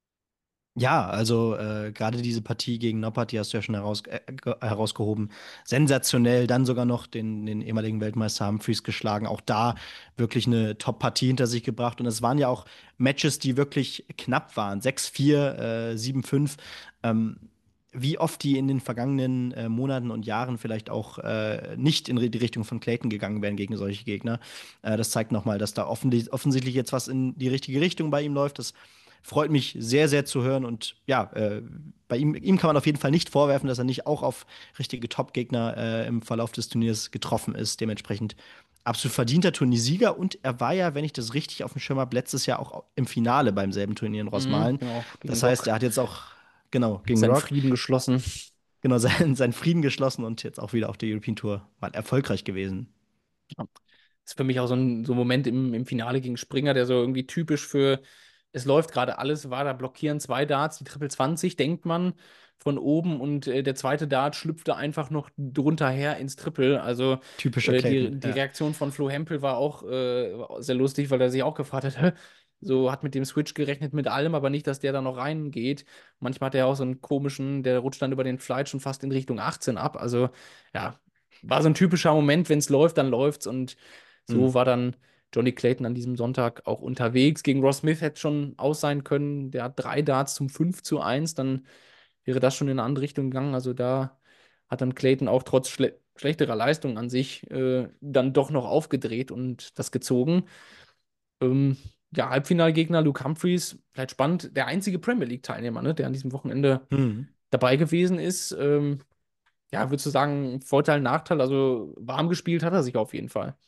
Ja, also äh, gerade diese Partie gegen Noppert, die hast du ja schon heraus, äh, ge- herausgehoben. Sensationell, dann sogar noch den, den ehemaligen Weltmeister Humphries geschlagen. Auch da wirklich eine Top-Partie hinter sich gebracht. Und es waren ja auch Matches, die wirklich knapp waren. sechs vier, äh, sieben fünf. Ähm, Wie oft die in den vergangenen äh, Monaten und Jahren vielleicht auch äh, nicht in die Richtung von Clayton gegangen wären gegen solche Gegner. Äh, das zeigt nochmal, dass da offensichtlich, offensichtlich jetzt was in die richtige Richtung bei ihm läuft. Das freut mich sehr, sehr zu hören. Und ja, äh, bei ihm, ihm kann man auf jeden Fall nicht vorwerfen, dass er nicht auch auf richtige Top-Gegner äh, im Verlauf des Turniers getroffen ist. Dementsprechend absolut verdienter Turniersieger. Und er war ja, wenn ich das richtig auf dem Schirm habe, letztes Jahr auch im Finale beim selben Turnier in Mhm, Rosmalen. genau, gegen Das heißt, Rock er hat jetzt auch, genau, gegen seinen Rock, Frieden geschlossen. genau, seinen, seinen Frieden geschlossen und jetzt auch wieder auf der European Tour mal erfolgreich gewesen. Ja. Ist für mich auch so ein, so ein Moment im, im Finale gegen Springer, der so irgendwie typisch für, es läuft gerade alles, war da blockieren zwei Darts, die Triple zwanzig, denkt man von oben und äh, der zweite Dart schlüpfte einfach noch drunter her ins Triple. Also Typischer äh, die, Clayton, die ja. Reaktion von Flo Hempel war auch äh, war sehr lustig, weil er sich auch gefragt hat, hä? So hat mit dem Switch gerechnet mit allem, aber nicht, dass der da noch reingeht. Manchmal hat er auch so einen komischen, der rutscht dann über den Flight schon fast in Richtung achtzehn ab. Also ja, war so ein typischer Moment, wenn es läuft, dann läuft's und Hm. so war dann Johnny Clayton an diesem Sonntag auch unterwegs. Gegen Ross Smith hätte schon aus sein können. Der hat drei Darts zum fünf zu eins. Dann wäre das schon in eine andere Richtung gegangen. Also da hat dann Clayton auch trotz schle schlechterer Leistung an sich äh, dann doch noch aufgedreht und das gezogen. Ähm, ja, Halbfinalgegner Luke Humphries, vielleicht spannend, der einzige Premier League-Teilnehmer, ne, der an diesem Wochenende Hm. dabei gewesen ist. Ähm, ja, würdest du sagen, Vorteil, Nachteil? Also warm gespielt hat er sich auf jeden Fall.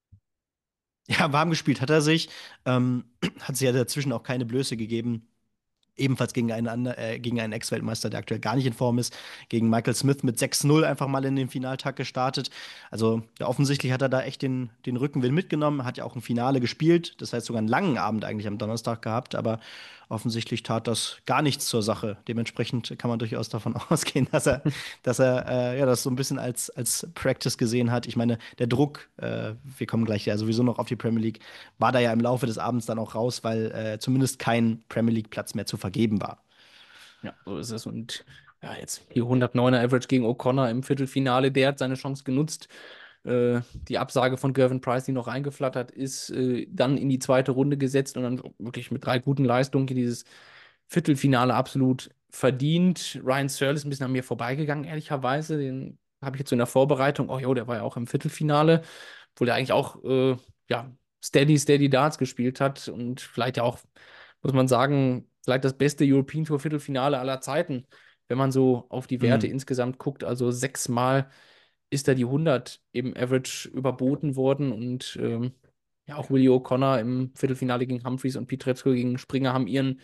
Ja, warm gespielt hat er sich. Ähm, hat sich ja dazwischen auch keine Blöße gegeben. Ebenfalls gegen einen, ander- äh, gegen einen Ex-Weltmeister, der aktuell gar nicht in Form ist, gegen Michael Smith mit sechs null einfach mal in den Finaltag gestartet. Also ja, offensichtlich hat er da echt den, den Rückenwind mitgenommen, hat ja auch ein Finale gespielt, das heißt sogar einen langen Abend eigentlich am Donnerstag gehabt, aber offensichtlich tat das gar nichts zur Sache. Dementsprechend kann man durchaus davon ausgehen, dass er, dass er äh, ja, das so ein bisschen als, als Practice gesehen hat. Ich meine, der Druck, äh, wir kommen gleich ja sowieso noch auf die Premier League, war da ja im Laufe des Abends dann auch raus, weil äh, zumindest kein Premier League-Platz mehr zu vergeben war. Ja, so ist es. Und ja, jetzt hier hundertneuner Average gegen O'Connor im Viertelfinale. Der hat seine Chance genutzt. Äh, die Absage von Gervin Price, die noch reingeflattert ist, äh, dann in die zweite Runde gesetzt und dann wirklich mit drei guten Leistungen hier dieses Viertelfinale absolut verdient. Ryan Searle ist ein bisschen an mir vorbeigegangen, ehrlicherweise. Den habe ich jetzt so in der Vorbereitung. Oh jo, der war ja auch im Viertelfinale, obwohl der eigentlich auch äh, ja, steady, steady Darts gespielt hat und vielleicht ja auch, muss man sagen, vielleicht das beste European Tour Viertelfinale aller Zeiten, wenn man so auf die Werte Mhm. insgesamt guckt. Also sechsmal ist da die hundert im Average überboten worden und ähm, ja, auch Willie O'Connor im Viertelfinale gegen Humphries und Pietrezco gegen Springer haben ihren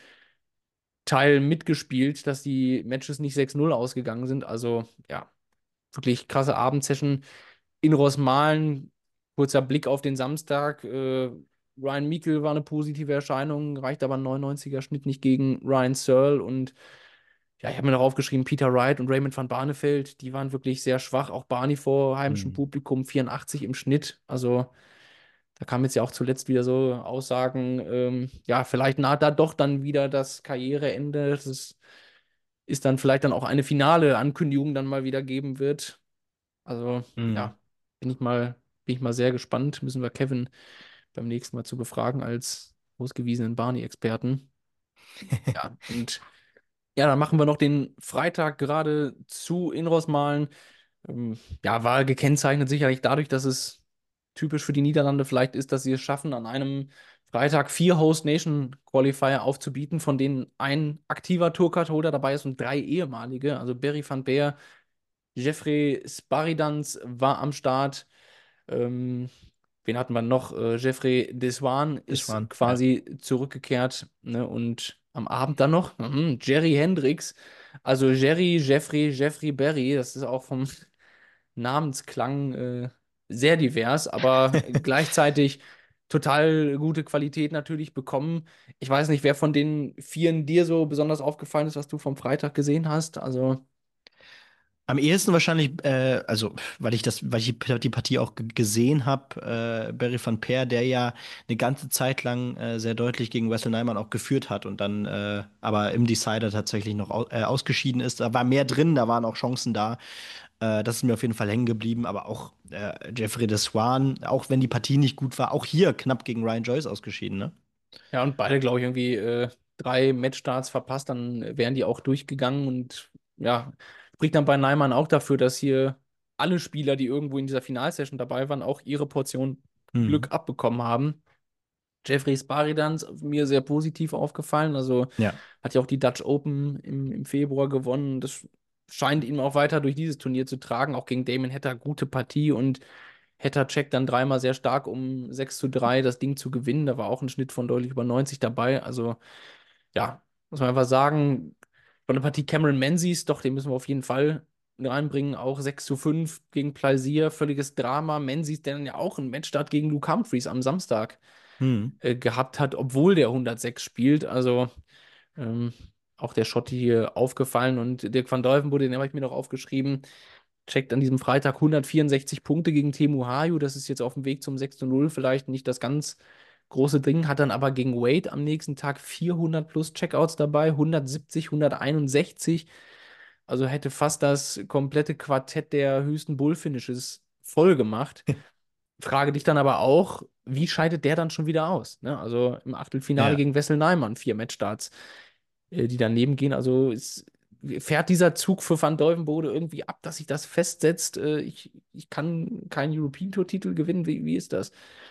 Teil mitgespielt, dass die Matches nicht sechs null ausgegangen sind. Also ja, wirklich krasse Abendsession in Rosmalen. Kurzer Blick auf den Samstag. Äh, Ryan Meikle war eine positive Erscheinung, reicht aber ein neunundneunziger Schnitt nicht gegen Ryan Searle. Und ja, ich habe mir noch aufgeschrieben, Peter Wright und Raymond van Barneveld, die waren wirklich sehr schwach. Auch Barney vor heimischem Mhm. Publikum, vierundachtzig im Schnitt. Also da kamen jetzt ja auch zuletzt wieder so Aussagen, ähm, ja, vielleicht naht da doch dann wieder das Karriereende. Das ist, ist dann vielleicht dann auch eine finale Ankündigung dann mal wieder geben wird. Also, Mhm. ja, bin ich mal, bin ich mal sehr gespannt. Müssen wir Kevin beim nächsten Mal zu befragen als ausgewiesenen Barney-Experten. Ja, und ja, dann machen wir noch den Freitag gerade zu in Rosmalen. Ähm, ja, war gekennzeichnet sicherlich dadurch, dass es typisch für die Niederlande vielleicht ist, dass sie es schaffen, an einem Freitag vier Host Nation Qualifier aufzubieten, von denen ein aktiver Tourcard-Holder dabei ist und drei ehemalige. Also Berry van Beer, Jeffrey Sparidans war am Start. Ähm, wen hatten wir noch? Äh, Jeffrey Deswan Das ist waren, ja. quasi zurückgekehrt. Ne? Und am Abend dann noch mhm, Jerry Hendricks. Also Jerry, Jeffrey, Jeffrey Berry. Das ist auch vom Namensklang äh, sehr divers, aber gleichzeitig total gute Qualität natürlich bekommen. Ich weiß nicht, wer von den Vieren dir so besonders aufgefallen ist, was du vom Freitag gesehen hast. Also. Am ehesten wahrscheinlich, äh, also weil ich das, weil ich die die Partie auch g- gesehen habe, äh, Barry van Peer, der ja eine ganze Zeit lang äh, sehr deutlich gegen Wesley Neiman auch geführt hat und dann äh, aber im Decider tatsächlich noch au äh, ausgeschieden ist. Da war mehr drin, da waren auch Chancen da. Äh, das ist mir auf jeden Fall hängen geblieben. Aber auch äh, Jeffrey de Swan, auch wenn die Partie nicht gut war, auch hier knapp gegen Ryan Joyce ausgeschieden, ne? Ja, und beide, glaube ich, irgendwie äh, drei Matchstarts verpasst, dann wären die auch durchgegangen und ja, spricht dann bei Neiman auch dafür, dass hier alle Spieler, die irgendwo in dieser Finalsession dabei waren, auch ihre Portion Mhm. Glück abbekommen haben. Jeffrey Sparidans ist mir sehr positiv aufgefallen. Also Ja. hat ja auch die Dutch Open im, im Februar gewonnen. Das scheint ihn auch weiter durch dieses Turnier zu tragen. Auch gegen Damon Hatter gute Partie und Hatter checkt dann dreimal sehr stark, um sechs zu drei das Ding zu gewinnen. Da war auch ein Schnitt von deutlich über neunzig dabei. Also ja, muss man einfach sagen, von der Partie Cameron Menzies, doch, den müssen wir auf jeden Fall reinbringen. Auch sechs zu fünf gegen Plaisir, völliges Drama. Menzies, der dann ja auch einen Matchstart gegen Luke Humphreys am Samstag Mhm. äh, gehabt hat, obwohl der hundertsechs spielt. Also ähm, auch der Schotti hier aufgefallen und Dirk van Duijvenbode, den habe ich mir noch aufgeschrieben, checkt an diesem Freitag hundertvierundsechzig Punkte gegen Teemu Hayu. Das ist jetzt auf dem Weg zum sechs zu null vielleicht nicht das ganz große Ding, hat dann aber gegen Wade am nächsten Tag vierhundert plus Checkouts dabei, hundertsiebzig, hunderteinundsechzig. Also hätte fast das komplette Quartett der höchsten Bullfinishes voll gemacht. Frage dich dann aber auch, wie scheidet der dann schon wieder aus? Ne? Also im Achtelfinale Ja. gegen Wessel Neimann, vier Matchstarts, äh, die daneben gehen. Also es, fährt dieser Zug für Van Duijvenbode irgendwie ab, dass sich das festsetzt? Äh, ich, ich kann keinen European Tour-Titel gewinnen. Wie, wie ist das?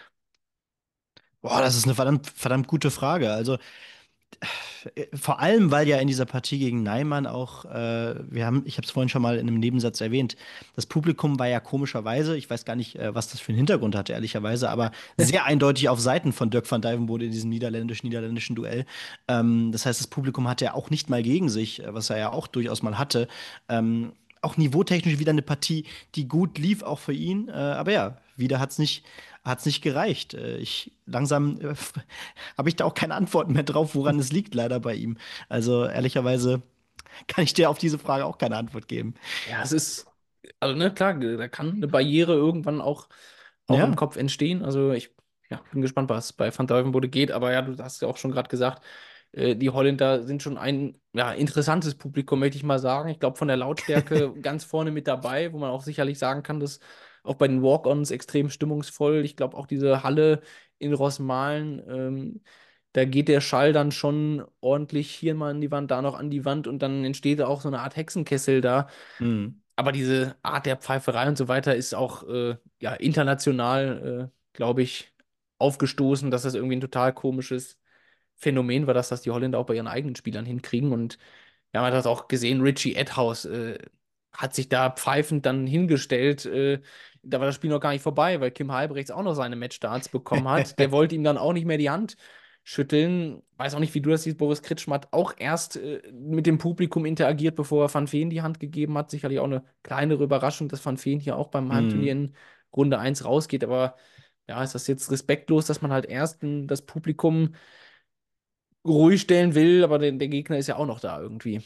Boah, das ist eine verdammt, verdammt gute Frage. Also Äh, vor allem, weil ja in dieser Partie gegen Neimann auch, äh, wir haben, ich habe es vorhin schon mal in einem Nebensatz erwähnt, das Publikum war ja komischerweise, ich weiß gar nicht, äh, was das für einen Hintergrund hatte, ehrlicherweise, aber sehr eindeutig auf Seiten von Dirk van Dijvenbode in diesem niederländisch-niederländischen Duell. Ähm, das heißt, das Publikum hatte er auch nicht mal gegen sich, äh, was er ja auch durchaus mal hatte. Ähm, auch niveautechnisch wieder eine Partie, die gut lief, auch für ihn. Äh, aber ja, wieder hat es nicht, hat's nicht gereicht. Äh, ich langsam äh, habe ich da auch keine Antworten mehr drauf, woran es liegt, leider bei ihm. Also ehrlicherweise kann ich dir auf diese Frage auch keine Antwort geben. Ja, es ist, also ne, klar, da kann eine Barriere irgendwann auch, auch im Ja. Kopf entstehen. Also ich ja, bin gespannt, was bei Van Duijvenbode geht. Aber ja, du hast ja auch schon gerade gesagt, äh, die Holländer sind schon ein ja, interessantes Publikum, möchte ich mal sagen. Ich glaube, von der Lautstärke ganz vorne mit dabei, wo man auch sicherlich sagen kann, dass auch bei den Walk-Ons extrem stimmungsvoll. Ich glaube, auch diese Halle in Rosmalen, ähm, da geht der Schall dann schon ordentlich hier mal an die Wand, da noch an die Wand und dann entsteht auch so eine Art Hexenkessel da. Mhm. Aber diese Art der Pfeiferei und so weiter ist auch äh, ja, international, äh, glaube ich, aufgestoßen, dass das irgendwie ein total komisches Phänomen war, dass das die Holländer auch bei ihren eigenen Spielern hinkriegen. Und ja, man hat das auch gesehen, Richie Edhouse äh, hat sich da pfeifend dann hingestellt. Äh, da war das Spiel noch gar nicht vorbei, weil Kim Halbrechts auch noch seine Matchstarts bekommen hat. Der wollte ihm dann auch nicht mehr die Hand schütteln. Weiß auch nicht, wie du das siehst. Boris Kritschmer hat auch erst äh, mit dem Publikum interagiert, bevor er Van Veen die Hand gegeben hat. Sicherlich auch eine kleinere Überraschung, dass Van Veen hier auch beim Heimturnier Mhm. in Runde eins rausgeht. Aber ja, ist das jetzt respektlos, dass man halt erst ein, das Publikum ruhig stellen will, aber der, der Gegner ist ja auch noch da irgendwie.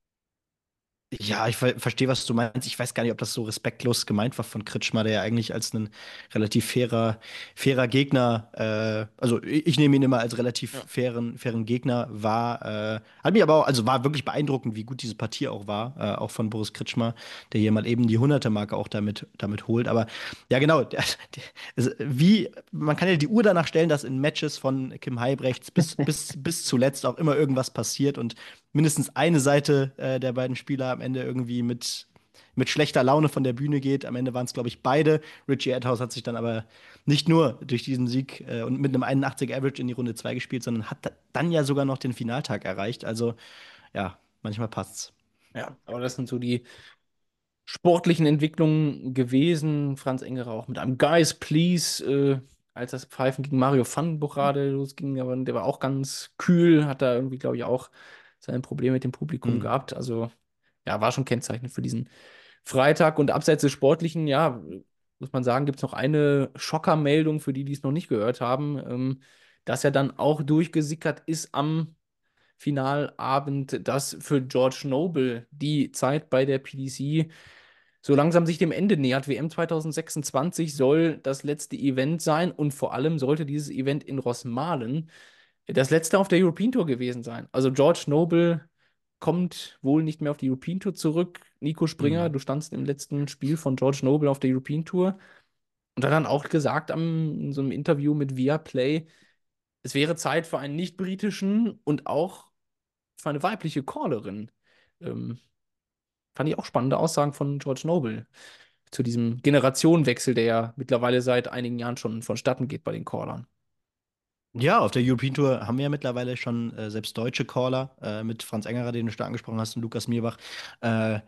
Ja, ich ver verstehe, was du meinst. Ich weiß gar nicht, ob das so respektlos gemeint war von Kritschmer, der ja eigentlich als ein relativ fairer, fairer Gegner, äh, also ich, ich nehme ihn immer als relativ Ja. fairen, fairen Gegner wahr. Äh, hat mich aber auch, also war wirklich beeindruckend, wie gut diese Partie auch war, äh, auch von Boris Kritschmer, der hier mal eben die hunderte-Marke auch damit, damit holt. Aber ja, genau, der, der, also wie, man kann ja die Uhr danach stellen, dass in Matches von Kim Heibrechts bis, bis, bis zuletzt auch immer irgendwas passiert und mindestens eine Seite äh, der beiden Spieler am Ende irgendwie mit, mit schlechter Laune von der Bühne geht. Am Ende waren es, glaube ich, beide. Richie Edhouse hat sich dann aber nicht nur durch diesen Sieg äh, und mit einem einundachtzig Average in die Runde zwei gespielt, sondern hat da- dann ja sogar noch den Finaltag erreicht. Also ja, manchmal passt's. Ja, aber das sind so die sportlichen Entwicklungen gewesen. Franz Engerer auch mit einem Guys Please, äh, als das Pfeifen gegen Mario Van gerade losging, aber der war auch ganz kühl, hat da irgendwie, glaube ich, auch seine Probleme mit dem Publikum Hm. gehabt. Also ja, war schon kennzeichnend für diesen Freitag. Und abseits des Sportlichen, ja, muss man sagen, gibt es noch eine Schockermeldung für die, die es noch nicht gehört haben, ähm, dass er dann auch durchgesickert ist am Finalabend, dass für George Noble die Zeit bei der P D C so langsam sich dem Ende nähert. W M zwanzig sechsundzwanzig soll das letzte Event sein und vor allem sollte dieses Event in Rosmalen das letzte auf der European Tour gewesen sein. Also George Noble kommt wohl nicht mehr auf die European Tour zurück. Nico Springer, Mhm. du standst im letzten Spiel von George Noble auf der European Tour und hat dann auch gesagt am, in so einem Interview mit Viaplay, es wäre Zeit für einen nicht-britischen und auch für eine weibliche Callerin. Ähm, Fand ich auch spannende Aussagen von George Noble zu diesem Generationenwechsel, der ja mittlerweile seit einigen Jahren schon vonstatten geht bei den Callern. Ja, auf der European Tour haben wir ja mittlerweile schon äh, selbst deutsche Caller äh, mit Franz Engerer, den du schon angesprochen hast, und Lukas Mirbach. Äh,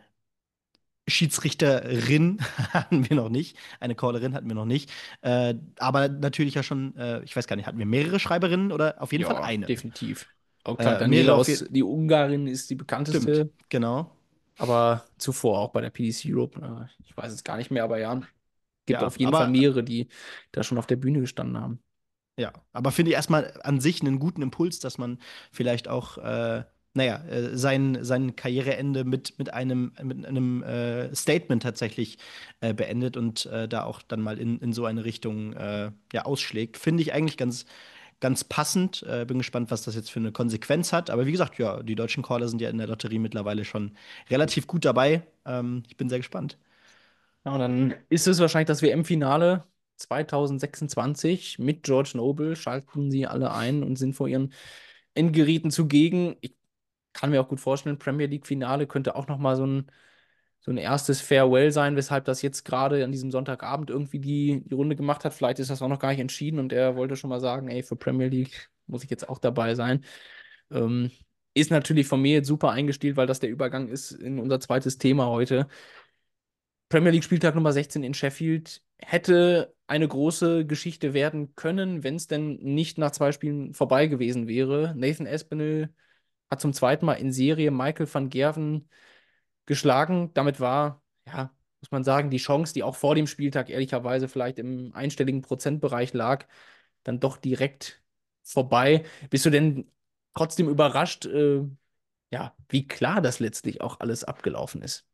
Schiedsrichterin hatten wir noch nicht. Eine Callerin hatten wir noch nicht. Äh, aber natürlich ja schon, äh, ich weiß gar nicht, hatten wir mehrere Schreiberinnen oder auf jeden Fall Ja, eine? definitiv. Auch klar, Äh, Daniela mehrere auf aus jeden die Ungarin ist die Stimmt, bekannteste, genau. aber zuvor auch bei der P D C Europe. Äh, ich weiß es gar nicht mehr, aber ja, gibt Ja, auf jeden Fall aber mehrere, die da schon auf der Bühne gestanden haben. Ja, aber finde ich erstmal an sich einen guten Impuls, dass man vielleicht auch, äh, naja, äh, sein, sein Karriereende mit, mit einem, mit einem äh, Statement tatsächlich äh, beendet und äh, da auch dann mal in, in so eine Richtung äh, ja, ausschlägt. Finde ich eigentlich ganz, ganz passend. Äh, bin gespannt, was das jetzt für eine Konsequenz hat. Aber wie gesagt, ja, die deutschen Caller sind ja in der Lotterie mittlerweile schon relativ gut dabei. Ähm, ich bin sehr gespannt. Ja, und dann ist es wahrscheinlich das W M-Finale zwanzig sechsundzwanzig mit George Noble. Schalten sie alle ein und sind vor ihren Endgeräten zugegen. Ich kann mir auch gut vorstellen, Premier League-Finale könnte auch noch mal so ein, so ein erstes Farewell sein, weshalb das jetzt gerade an diesem Sonntagabend irgendwie die, die Runde gemacht hat. Vielleicht ist das auch noch gar nicht entschieden und er wollte schon mal sagen, ey, für Premier League muss ich jetzt auch dabei sein. Ähm, Ist natürlich von mir jetzt super eingestellt, weil das der Übergang ist in unser zweites Thema heute. Premier League Spieltag Nummer sechzehn in Sheffield hätte eine große Geschichte werden können, wenn es denn nicht nach zwei Spielen vorbei gewesen wäre. Nathan Aspinall hat zum zweiten Mal in Serie Michael van Gerwen geschlagen. Damit war, ja, muss man sagen, die Chance, die auch vor dem Spieltag ehrlicherweise vielleicht im einstelligen Prozentbereich lag, dann doch direkt vorbei. Bist du denn trotzdem überrascht, äh, ja, wie klar das letztlich auch alles abgelaufen ist?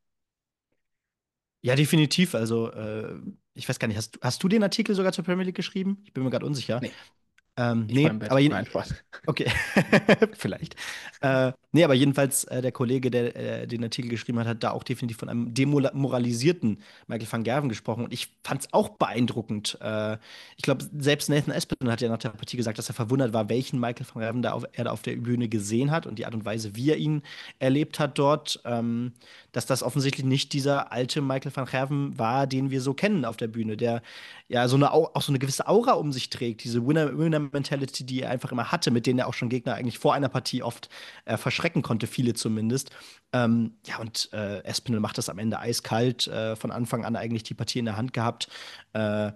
Ja, definitiv. Also, äh, ich weiß gar nicht, hast, du- hast du den Artikel sogar zur Premier League geschrieben? Ich bin mir gerade unsicher. Nee, Ähm, ich war nee, im aber Bett. je, Nein, Spaß. okay, vielleicht. Äh, nee, aber jedenfalls, äh, der Kollege, der äh, den Artikel geschrieben hat, hat da auch definitiv von einem demoralisierten Michael van Gerwen gesprochen. Und ich fand es auch beeindruckend. Äh, ich glaube, selbst Nathan Aspinall hat ja nach der Partie gesagt, dass er verwundert war, welchen Michael van Gerwen da auf, er da auf der Bühne gesehen hat und die Art und Weise, wie er ihn erlebt hat dort. Ähm, dass das offensichtlich nicht dieser alte Michael van Gerwen war, den wir so kennen auf der Bühne, der ja so eine, auch so eine gewisse Aura um sich trägt, diese Winner-Mentality, die er einfach immer hatte, mit denen er auch schon Gegner eigentlich vor einer Partie oft äh, verschrecken konnte, viele zumindest. Ähm, ja, und äh, Espinel macht das am Ende eiskalt, äh, von Anfang an eigentlich die Partie in der Hand gehabt. Äh,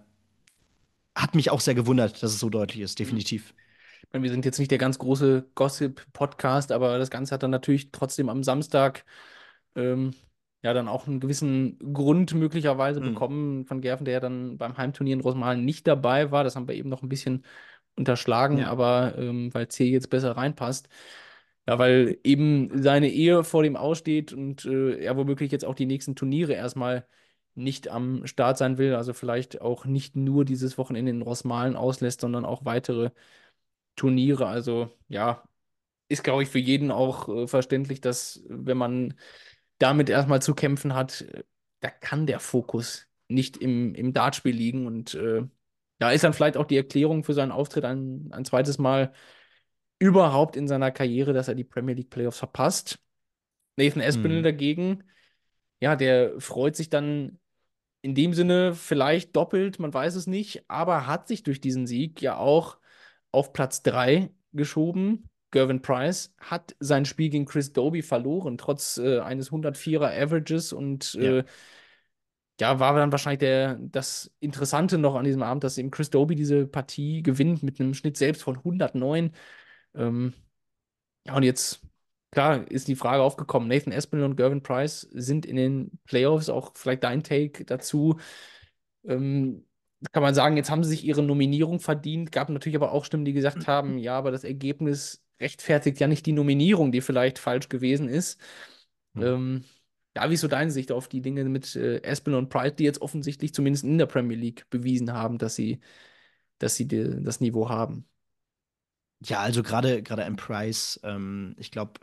Hat mich auch sehr gewundert, dass es so deutlich ist, definitiv. Ich meine, wir sind jetzt nicht der ganz große Gossip-Podcast, aber das Ganze hat dann natürlich trotzdem am Samstag ähm, ja dann auch einen gewissen Grund möglicherweise Mhm. bekommen von Gerven, der ja dann beim Heimturnier in Rosmalen nicht dabei war. Das haben wir eben noch ein bisschen unterschlagen, Ja. aber ähm, weil C jetzt besser reinpasst. Ja, weil eben seine Ehe vor dem aussteht und äh, er womöglich jetzt auch die nächsten Turniere erstmal nicht am Start sein will. Also vielleicht auch nicht nur dieses Wochenende in Rosmalen auslässt, sondern auch weitere Turniere. Also ja, ist, glaube ich, für jeden auch äh, verständlich, dass äh, wenn man damit erstmal zu kämpfen hat, äh, da kann der Fokus nicht im, im Dartspiel liegen. Und äh, da ist dann vielleicht auch die Erklärung für seinen Auftritt ein, ein zweites Mal überhaupt in seiner Karriere, dass er die Premier League Playoffs verpasst. Nathan Aspinall Mhm. dagegen, ja, der freut sich dann in dem Sinne vielleicht doppelt, man weiß es nicht, aber hat sich durch diesen Sieg ja auch auf Platz drei geschoben. Gervin Price hat sein Spiel gegen Chris Doby verloren, trotz äh, eines hundertvierer Averages und Ja. äh, ja, war dann wahrscheinlich der, das Interessante noch an diesem Abend, dass eben Chris Doby diese Partie gewinnt mit einem Schnitt selbst von hundertneun. Ähm, ja, und jetzt, klar, ist die Frage aufgekommen. Nathan Aspinall und Gervin Price sind in den Playoffs, auch vielleicht dein Take dazu. Ähm, Kann man sagen, jetzt haben sie sich ihre Nominierung verdient. Gab natürlich aber auch Stimmen, die gesagt haben, ja, aber das Ergebnis rechtfertigt ja nicht die Nominierung, die vielleicht falsch gewesen ist. Hm. Ähm, ja, wie ist so deine Sicht auf die Dinge mit äh, Espinel und Price, die jetzt offensichtlich zumindest in der Premier League bewiesen haben, dass sie, dass sie die, das Niveau haben? Ja, also gerade gerade M. Price, ähm, ich glaube,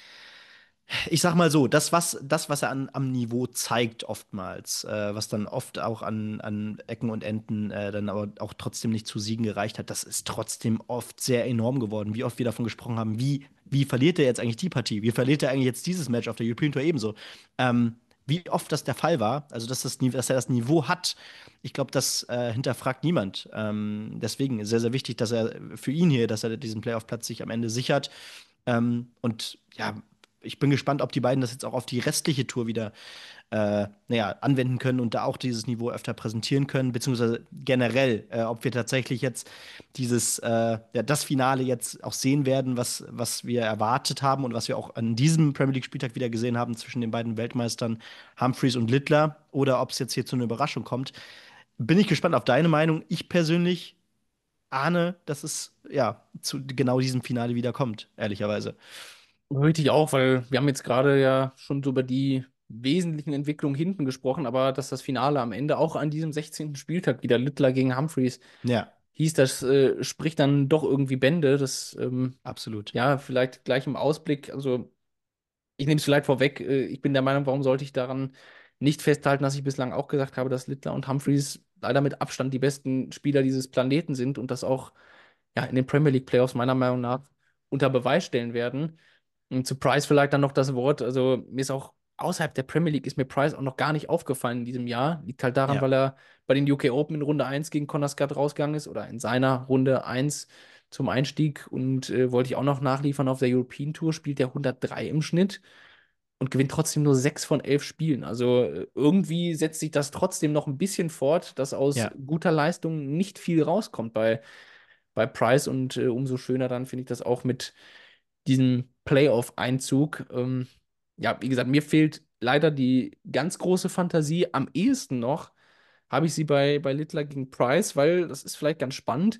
ich sag mal so, das, was, das, was er an, am Niveau zeigt, oftmals, äh, was dann oft auch an, an Ecken und Enden äh, dann aber auch trotzdem nicht zu Siegen gereicht hat, das ist trotzdem oft sehr enorm geworden. Wie oft wir davon gesprochen haben, wie, wie verliert er jetzt eigentlich die Partie? Wie verliert er eigentlich jetzt dieses Match auf der European Tour ebenso? Ähm, wie oft das der Fall war, also dass, das, Ni- dass er das Niveau hat, ich glaube, das äh, hinterfragt niemand. Ähm, deswegen sehr, sehr wichtig, dass er für ihn hier, dass er diesen Playoff-Platz sich am Ende sichert. Ähm, und ja, ich bin gespannt, ob die beiden das jetzt auch auf die restliche Tour wieder äh, naja, anwenden können und da auch dieses Niveau öfter präsentieren können, beziehungsweise generell, äh, ob wir tatsächlich jetzt dieses, äh, ja, das Finale jetzt auch sehen werden, was, was wir erwartet haben und was wir auch an diesem Premier League-Spieltag wieder gesehen haben zwischen den beiden Weltmeistern Humphreys und Littler, oder ob es jetzt hier zu einer Überraschung kommt. Bin ich gespannt auf deine Meinung. Ich persönlich ahne, dass es ja zu genau diesem Finale wieder kommt, ehrlicherweise. Richtig auch, weil wir haben jetzt gerade ja schon so über die wesentlichen Entwicklungen hinten gesprochen, aber dass das Finale am Ende auch an diesem sechzehnten Spieltag wieder Littler gegen Humphreys Ja, hieß, das äh, spricht dann doch irgendwie Bände. Das, ähm, absolut. ja, vielleicht gleich im Ausblick, also ich nehme es vielleicht vorweg, äh, ich bin der Meinung, warum sollte ich daran nicht festhalten, dass ich bislang auch gesagt habe, dass Littler und Humphreys leider mit Abstand die besten Spieler dieses Planeten sind und das auch ja, in den Premier League Playoffs meiner Meinung nach unter Beweis stellen werden. Und zu Price vielleicht dann noch das Wort. Also mir ist auch außerhalb der Premier League ist mir Price auch noch gar nicht aufgefallen in diesem Jahr. Liegt halt daran, Ja. weil er bei den U K Open in Runde eins gegen Conor Scott rausgegangen ist oder in seiner Runde eins zum Einstieg. Und äh, wollte ich auch noch nachliefern auf der European Tour, spielt er hundertdrei im Schnitt und gewinnt trotzdem nur sechs von elf Spielen. Also äh, irgendwie setzt sich das trotzdem noch ein bisschen fort, dass aus Ja. guter Leistung nicht viel rauskommt bei, bei Price. Und äh, umso schöner dann finde ich das auch mit diesem Playoff-Einzug. Ähm, ja, wie gesagt, mir fehlt leider die ganz große Fantasie. Am ehesten noch habe ich sie bei, bei Littler gegen Price, weil das ist vielleicht ganz spannend.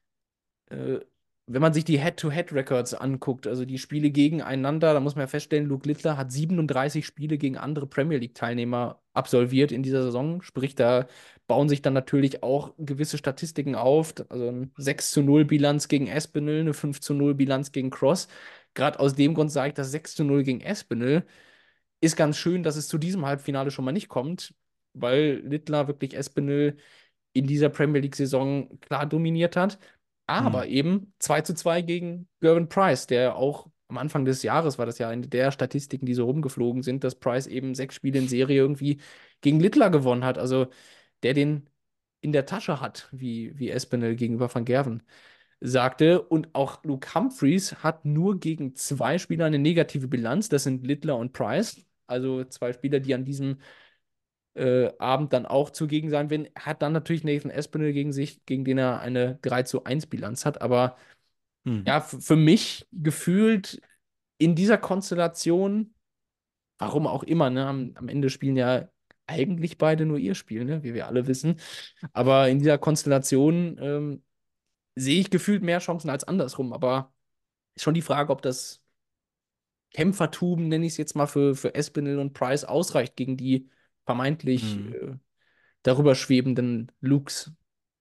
Äh, Wenn man sich die Head-to-Head-Records anguckt, also die Spiele gegeneinander, da muss man ja feststellen, Luke Littler hat siebenunddreißig Spiele gegen andere Premier League-Teilnehmer absolviert in dieser Saison. Sprich, da bauen sich dann natürlich auch gewisse Statistiken auf. Also eine sechs zu null Bilanz gegen Espinel, eine fünf zu null Bilanz gegen Cross. Gerade aus dem Grund sage ich, das sechs zu null gegen Espinel ist ganz schön, dass es zu diesem Halbfinale schon mal nicht kommt, weil Littler wirklich Espinel in dieser Premier League-Saison klar dominiert hat. Hm. Aber eben zwei zu zwei gegen Gervin Price, der auch am Anfang des Jahres war das ja eine der Statistiken, die so rumgeflogen sind, dass Price eben sechs Spiele in Serie irgendwie gegen Littler gewonnen hat. Also der den in der Tasche hat, wie, wie Espinel gegenüber Van Gerven sagte. Und auch Luke Humphreys hat nur gegen zwei Spieler eine negative Bilanz. Das sind Littler und Price. Also zwei Spieler, die an diesem äh, Abend dann auch zugegen sein werden. Er hat dann natürlich Nathan Espinel gegen sich, gegen den er eine drei zu eins Bilanz hat. Aber Hm. ja, f- für mich gefühlt in dieser Konstellation, warum auch immer, ne, am, am Ende spielen ja eigentlich beide nur ihr Spiel, ne, wie wir alle wissen. Aber in dieser Konstellation ähm, sehe ich gefühlt mehr Chancen als andersrum. Aber ist schon die Frage, ob das Kämpfertum, nenne ich es jetzt mal, für, für Espinel und Price ausreicht gegen die vermeintlich Hm. äh, darüber schwebenden Lukes.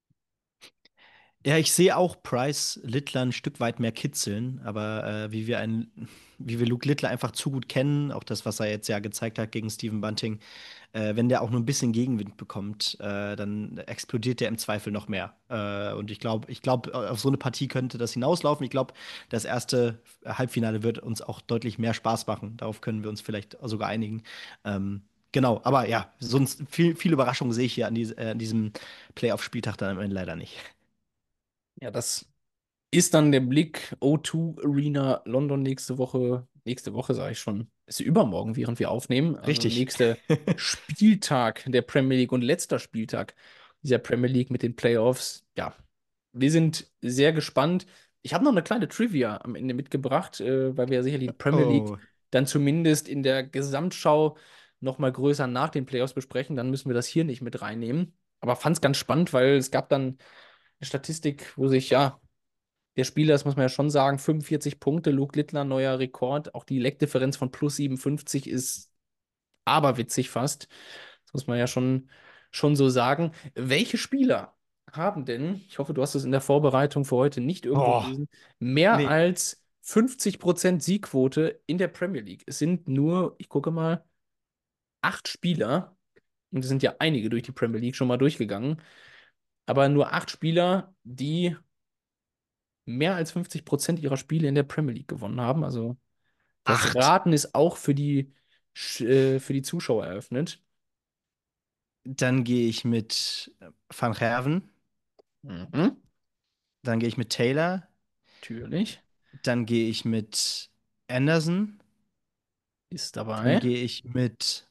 Ja, ich sehe auch Price Littler ein Stück weit mehr kitzeln, aber äh, wie wir einen, wie wir Luke Littler einfach zu gut kennen, auch das, was er jetzt ja gezeigt hat gegen Stephen Bunting, äh, wenn der auch nur ein bisschen Gegenwind bekommt, äh, dann explodiert der im Zweifel noch mehr. Äh, und ich glaube, ich glaube, auf so eine Partie könnte das hinauslaufen. Ich glaube, das erste Halbfinale wird uns auch deutlich mehr Spaß machen. Darauf können wir uns vielleicht sogar einigen. Ähm, Genau, aber ja, sonst viel, viel Überraschung sehe ich hier an, dies, äh, an diesem Playoff-Spieltag dann am Ende leider nicht. Ja, das ist dann der Blick O zwei Arena London nächste Woche. Nächste Woche sage ich schon. Ist übermorgen, während wir aufnehmen. Also Richtig. nächster Spieltag der Premier League und letzter Spieltag dieser Premier League mit den Playoffs. Ja, wir sind sehr gespannt. Ich habe noch eine kleine Trivia am Ende mitgebracht, äh, weil wir ja sicherlich die Premier League Oh, dann zumindest in der Gesamtschau noch mal größer nach den Playoffs besprechen. Dann müssen wir das hier nicht mit reinnehmen. Aber fand es ganz spannend, weil es gab dann eine Statistik, wo sich ja der Spieler, das muss man ja schon sagen, fünfundvierzig Punkte, Luke Littler, neuer Rekord. Auch die Leckdifferenz von plus siebenundfünfzig ist aberwitzig fast. Das muss man ja schon, schon so sagen. Welche Spieler haben denn, ich hoffe, du hast es in der Vorbereitung für heute nicht irgendwo Oh, gelesen, mehr nee. als fünfzig Prozent Siegquote in der Premier League? Es sind nur, ich gucke mal, acht Spieler, und es sind ja einige durch die Premier League schon mal durchgegangen, aber nur acht Spieler, die mehr als fünfzig Prozent ihrer Spiele in der Premier League gewonnen haben. Also das Acht. Raten ist auch für die, Sch- äh, für die Zuschauer eröffnet. Dann gehe ich mit Van Gerven. Mhm. Dann gehe ich mit Taylor. Natürlich. Dann gehe ich mit Anderson. Ist Dann dabei. gehe ich mit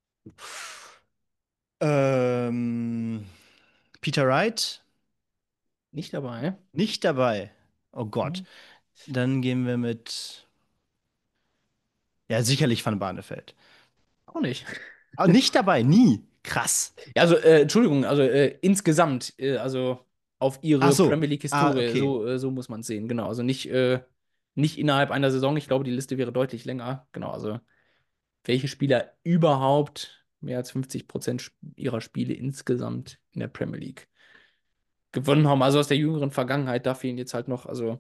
ähm, Peter Wright. Nicht dabei. Nicht dabei. Oh Gott. Mhm. Dann gehen wir mit, ja, sicherlich Van Barneveld. Auch nicht. Aber nicht dabei, nie. Krass. Ja, also, äh, Entschuldigung, also äh, insgesamt, äh, also auf Ach ihre so. Premier Ah, League-Historie, okay. so, äh, so muss man es sehen, genau. Also nicht, äh, nicht innerhalb einer Saison. Ich glaube, die Liste wäre deutlich länger. Genau, also welche Spieler überhaupt mehr als fünfzig Prozent sp- ihrer Spiele insgesamt in der Premier League gewonnen haben. Also aus der jüngeren Vergangenheit, da fehlen jetzt halt noch, also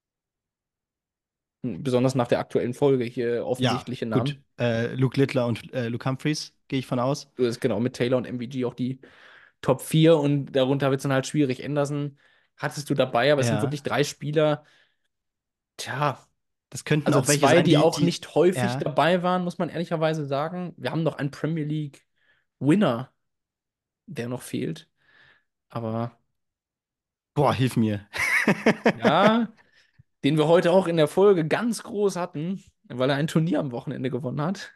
mh, besonders nach der aktuellen Folge hier Ja, offensichtliche gut. Namen. Äh, Luke Littler und äh, Luke Humphreys, gehe ich von aus. Du hast genau mit Taylor und M V G auch die Top vier und darunter wird es dann halt schwierig. Anderson hattest du dabei, aber es sind wirklich Ja. drei Spieler. Tja, Das könnten also auch welche zwei, sein, die die, auch die, nicht häufig ja. dabei waren, muss man ehrlicherweise sagen. Wir haben noch einen Premier League Winner, der noch fehlt. Aber Boah, hilf mir. ja, den wir heute auch in der Folge ganz groß hatten, weil er ein Turnier am Wochenende gewonnen hat.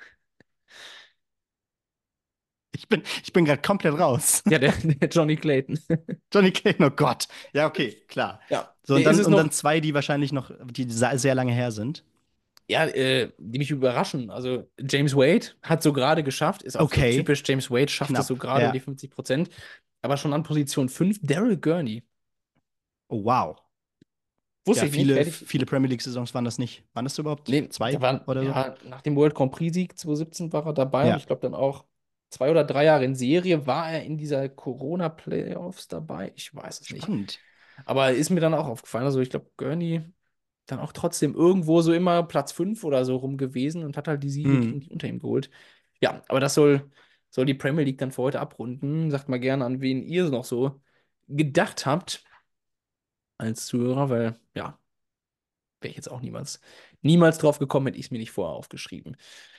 Ich bin, ich bin gerade komplett raus. Ja, der, der Johnny Clayton. Johnny Clayton, oh Gott. Ja, okay, klar. Ja, So, und der ist dann, es und dann noch, zwei, die wahrscheinlich noch, die sa- sehr lange her sind. ja, äh, die mich überraschen. Also James Wade hat so gerade geschafft, ist auch so Okay, typisch James Wade, schafft es so knapp, gerade über die ja. fünfzig Prozent. Aber schon an Position fünf Daryl Gurney. Oh, wow. Wusste Ja, ich nicht, viele, hätte ich. viele Premier League-Saisons waren das nicht. Waren das überhaupt Nee, der zwei war, oder so? ja, nach dem World Grand Prix-Sieg zwanzig siebzehn war er dabei und Ja, ich glaube dann auch zwei oder drei Jahre in Serie war er in dieser Corona-Playoffs dabei. Ich weiß es nicht. spannend. Aber ist mir dann auch aufgefallen. Also ich glaube, Gurney dann auch trotzdem irgendwo so immer Platz fünf oder so rum gewesen und hat halt die Siege Hm. gegen die unter ihm geholt. Ja, aber das soll, soll die Premier League dann für heute abrunden. Sagt mal gerne, an wen ihr noch so gedacht habt als Zuhörer, weil ja, wäre ich jetzt auch niemals, niemals drauf gekommen, hätte ich es mir nicht vorher aufgeschrieben.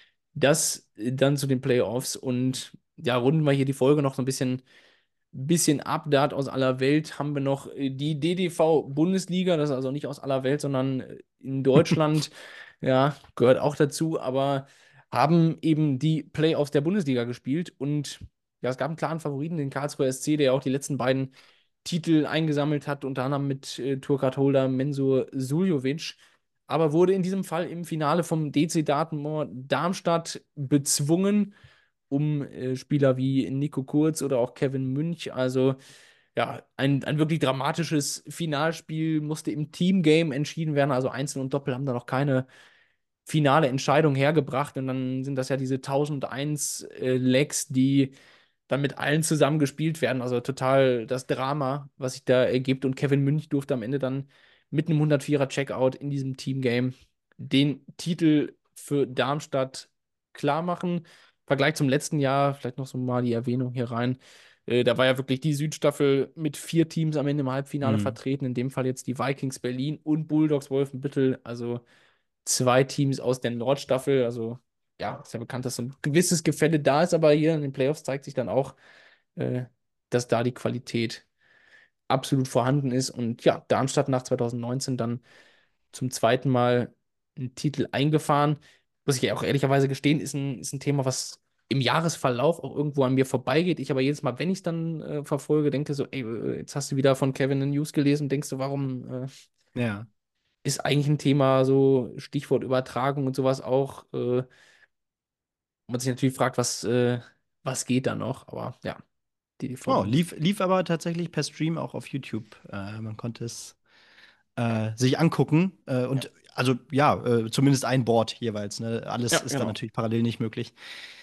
Das äh, dann zu den Playoffs und ja, runden wir hier die Folge noch so ein bisschen bisschen ab. Dart aus aller Welt haben wir noch äh, die D D V-Bundesliga, das ist also nicht aus aller Welt, sondern äh, in Deutschland, ja, gehört auch dazu, aber haben eben die Playoffs der Bundesliga gespielt und ja, es gab einen klaren Favoriten, den Karlsruher S C, der ja auch die letzten beiden Titel eingesammelt hat, unter anderem mit äh, Turkat-Holder Mensur Suljovic, aber wurde in diesem Fall im Finale vom D C Dartmoor Darmstadt bezwungen um äh, Spieler wie Nico Kurz oder auch Kevin Münch. Also ja, ein, ein wirklich dramatisches Finalspiel musste im Teamgame entschieden werden. Also Einzel und Doppel haben da noch keine finale Entscheidung hergebracht. Und dann sind das ja diese tausendeins äh, Legs, die dann mit allen zusammen gespielt werden. Also total das Drama, was sich da ergibt. Und Kevin Münch durfte am Ende dann mit einem hundertvierer Checkout in diesem Teamgame den Titel für Darmstadt klar machen. Vergleich zum letzten Jahr, vielleicht noch so mal die Erwähnung hier rein. Äh, da war ja wirklich die Südstaffel mit vier Teams am Ende im Halbfinale Hm. vertreten. In dem Fall jetzt die Vikings Berlin und Bulldogs Wolfenbüttel. Also zwei Teams aus der Nordstaffel. Also ja, ist ja bekannt, dass so ein gewisses Gefälle da ist, aber hier in den Playoffs zeigt sich dann auch, äh, dass da die Qualität absolut vorhanden ist. Und ja, Darmstadt nach zwanzig neunzehn dann zum zweiten Mal einen Titel eingefahren. Muss ich ja auch ehrlicherweise gestehen, ist ein, ist ein Thema, was im Jahresverlauf auch irgendwo an mir vorbeigeht. Ich aber jedes Mal, wenn ich es dann äh, verfolge, denke so, ey, äh, jetzt hast du wieder von Kevin eine News gelesen, denkst du, warum äh, Ja. ist eigentlich ein Thema, so Stichwort Übertragung und sowas auch. Äh, man sich natürlich fragt, was, äh, was geht da noch? Aber ja, D D V Oh, Bundes. lief, lief aber tatsächlich per Stream auch auf YouTube. Äh, man konnte es äh, sich angucken. Äh, Ja, und also ja, äh, zumindest ein Board jeweils. Ne? Alles ja, ist dann genau. natürlich parallel nicht möglich.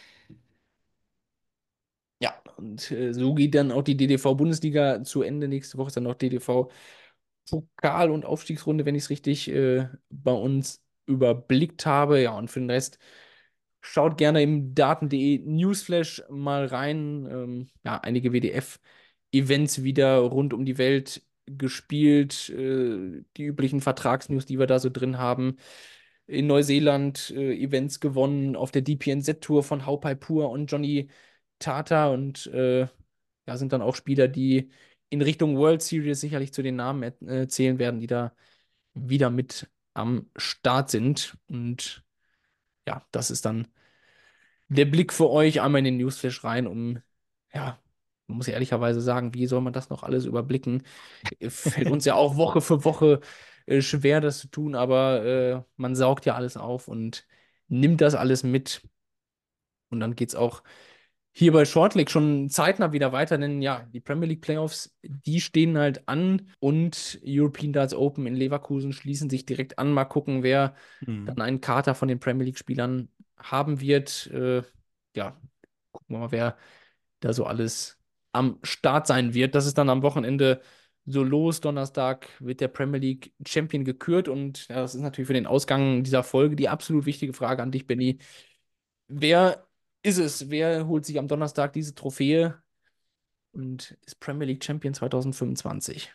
Ja, und äh, so geht dann auch die D D V-Bundesliga zu Ende. Nächste Woche ist dann noch D D V-Pokal- und Aufstiegsrunde, wenn ich es richtig äh, bei uns überblickt habe. Ja, und für den Rest schaut gerne im Daten.de Newsflash mal rein. Ähm, ja, einige W D F-Events wieder rund um die Welt gespielt. Äh, die üblichen Vertragsnews, die wir da so drin haben. In Neuseeland äh, Events gewonnen auf der D P N Z-Tour von Haupai Pur und Johnny Tata und äh, ja, sind dann auch Spieler, die in Richtung World Series sicherlich zu den Namen äh, zählen werden, die da wieder mit am Start sind. Und ja, das ist dann der Blick für euch einmal in den Newsflash rein, um, ja, man muss ja ehrlicherweise sagen, wie soll man das noch alles überblicken? Fällt uns ja auch Woche für Woche äh, schwer, das zu tun, aber äh, man saugt ja alles auf und nimmt das alles mit. Und dann geht es auch hier bei Shortleg schon zeitnah wieder weiter, denn ja, die Premier League Playoffs, die stehen halt an und European Darts Open in Leverkusen schließen sich direkt an. Mal gucken, wer Hm. dann einen Kater von den Premier League-Spielern haben wird. Äh, ja, gucken wir mal, wer da so alles am Start sein wird. Das ist dann am Wochenende so los. Donnerstag wird der Premier League Champion gekürt und ja, das ist natürlich für den Ausgang dieser Folge die absolut wichtige Frage an dich, Benny. Wer ist es? Wer holt sich am Donnerstag diese Trophäe und ist Premier League Champion zwanzig fünfundzwanzig?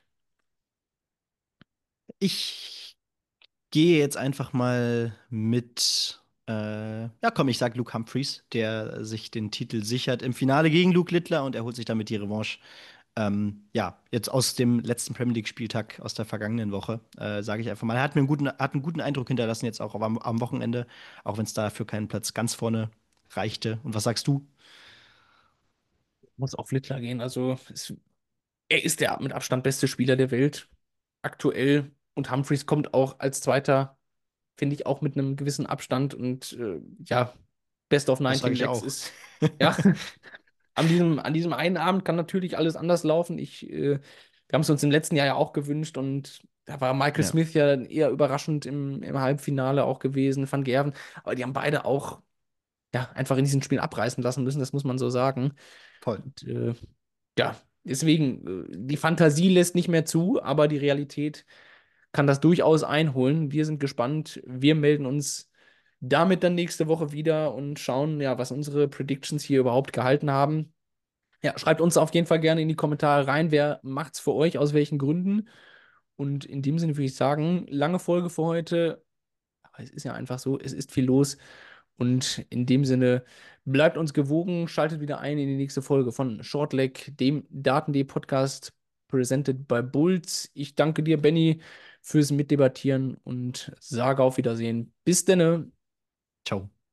Ich gehe jetzt einfach mal mit, äh, ja komm, ich sag Luke Humphreys, der sich den Titel sichert im Finale gegen Luke Littler und er holt sich damit die Revanche. Ähm, ja, jetzt aus dem letzten Premier League-Spieltag aus der vergangenen Woche, äh, sage ich einfach mal. Er hat mir einen guten, hat einen guten Eindruck hinterlassen, jetzt auch am, am Wochenende, auch wenn es dafür keinen Platz ganz vorne reichte. Und was sagst du? Muss auf Littler gehen. Also es, er ist der mit Abstand beste Spieler der Welt aktuell und Humphreys kommt auch als Zweiter, finde ich, auch mit einem gewissen Abstand und äh, ja, Best of Das sage neunzehn ich Legs auch. ist, ja, an diesem, an diesem einen Abend kann natürlich alles anders laufen. Ich, äh, wir haben es uns im letzten Jahr ja auch gewünscht und da war Michael Ja, Smith ja eher überraschend im, im Halbfinale auch gewesen, Van Gerven. Aber die haben beide auch ja, einfach in diesen Spielen abreißen lassen müssen, das muss man so sagen. voll. Und, äh, ja, deswegen, äh, die Fantasie lässt nicht mehr zu, aber die Realität kann das durchaus einholen. Wir sind gespannt. Wir melden uns damit dann nächste Woche wieder und schauen, ja, was unsere Predictions hier überhaupt gehalten haben. Ja, schreibt uns auf jeden Fall gerne in die Kommentare rein, wer macht's für euch, aus welchen Gründen. Und in dem Sinne würde ich sagen, lange Folge für heute. Aber es ist ja einfach so, es ist viel los. Und in dem Sinne, bleibt uns gewogen, schaltet wieder ein in die nächste Folge von Shortleg, dem Daten.de Podcast, presented by Bulls. Ich danke dir, Benny, fürs Mitdebattieren und sage auf Wiedersehen. Bis denne. Ciao.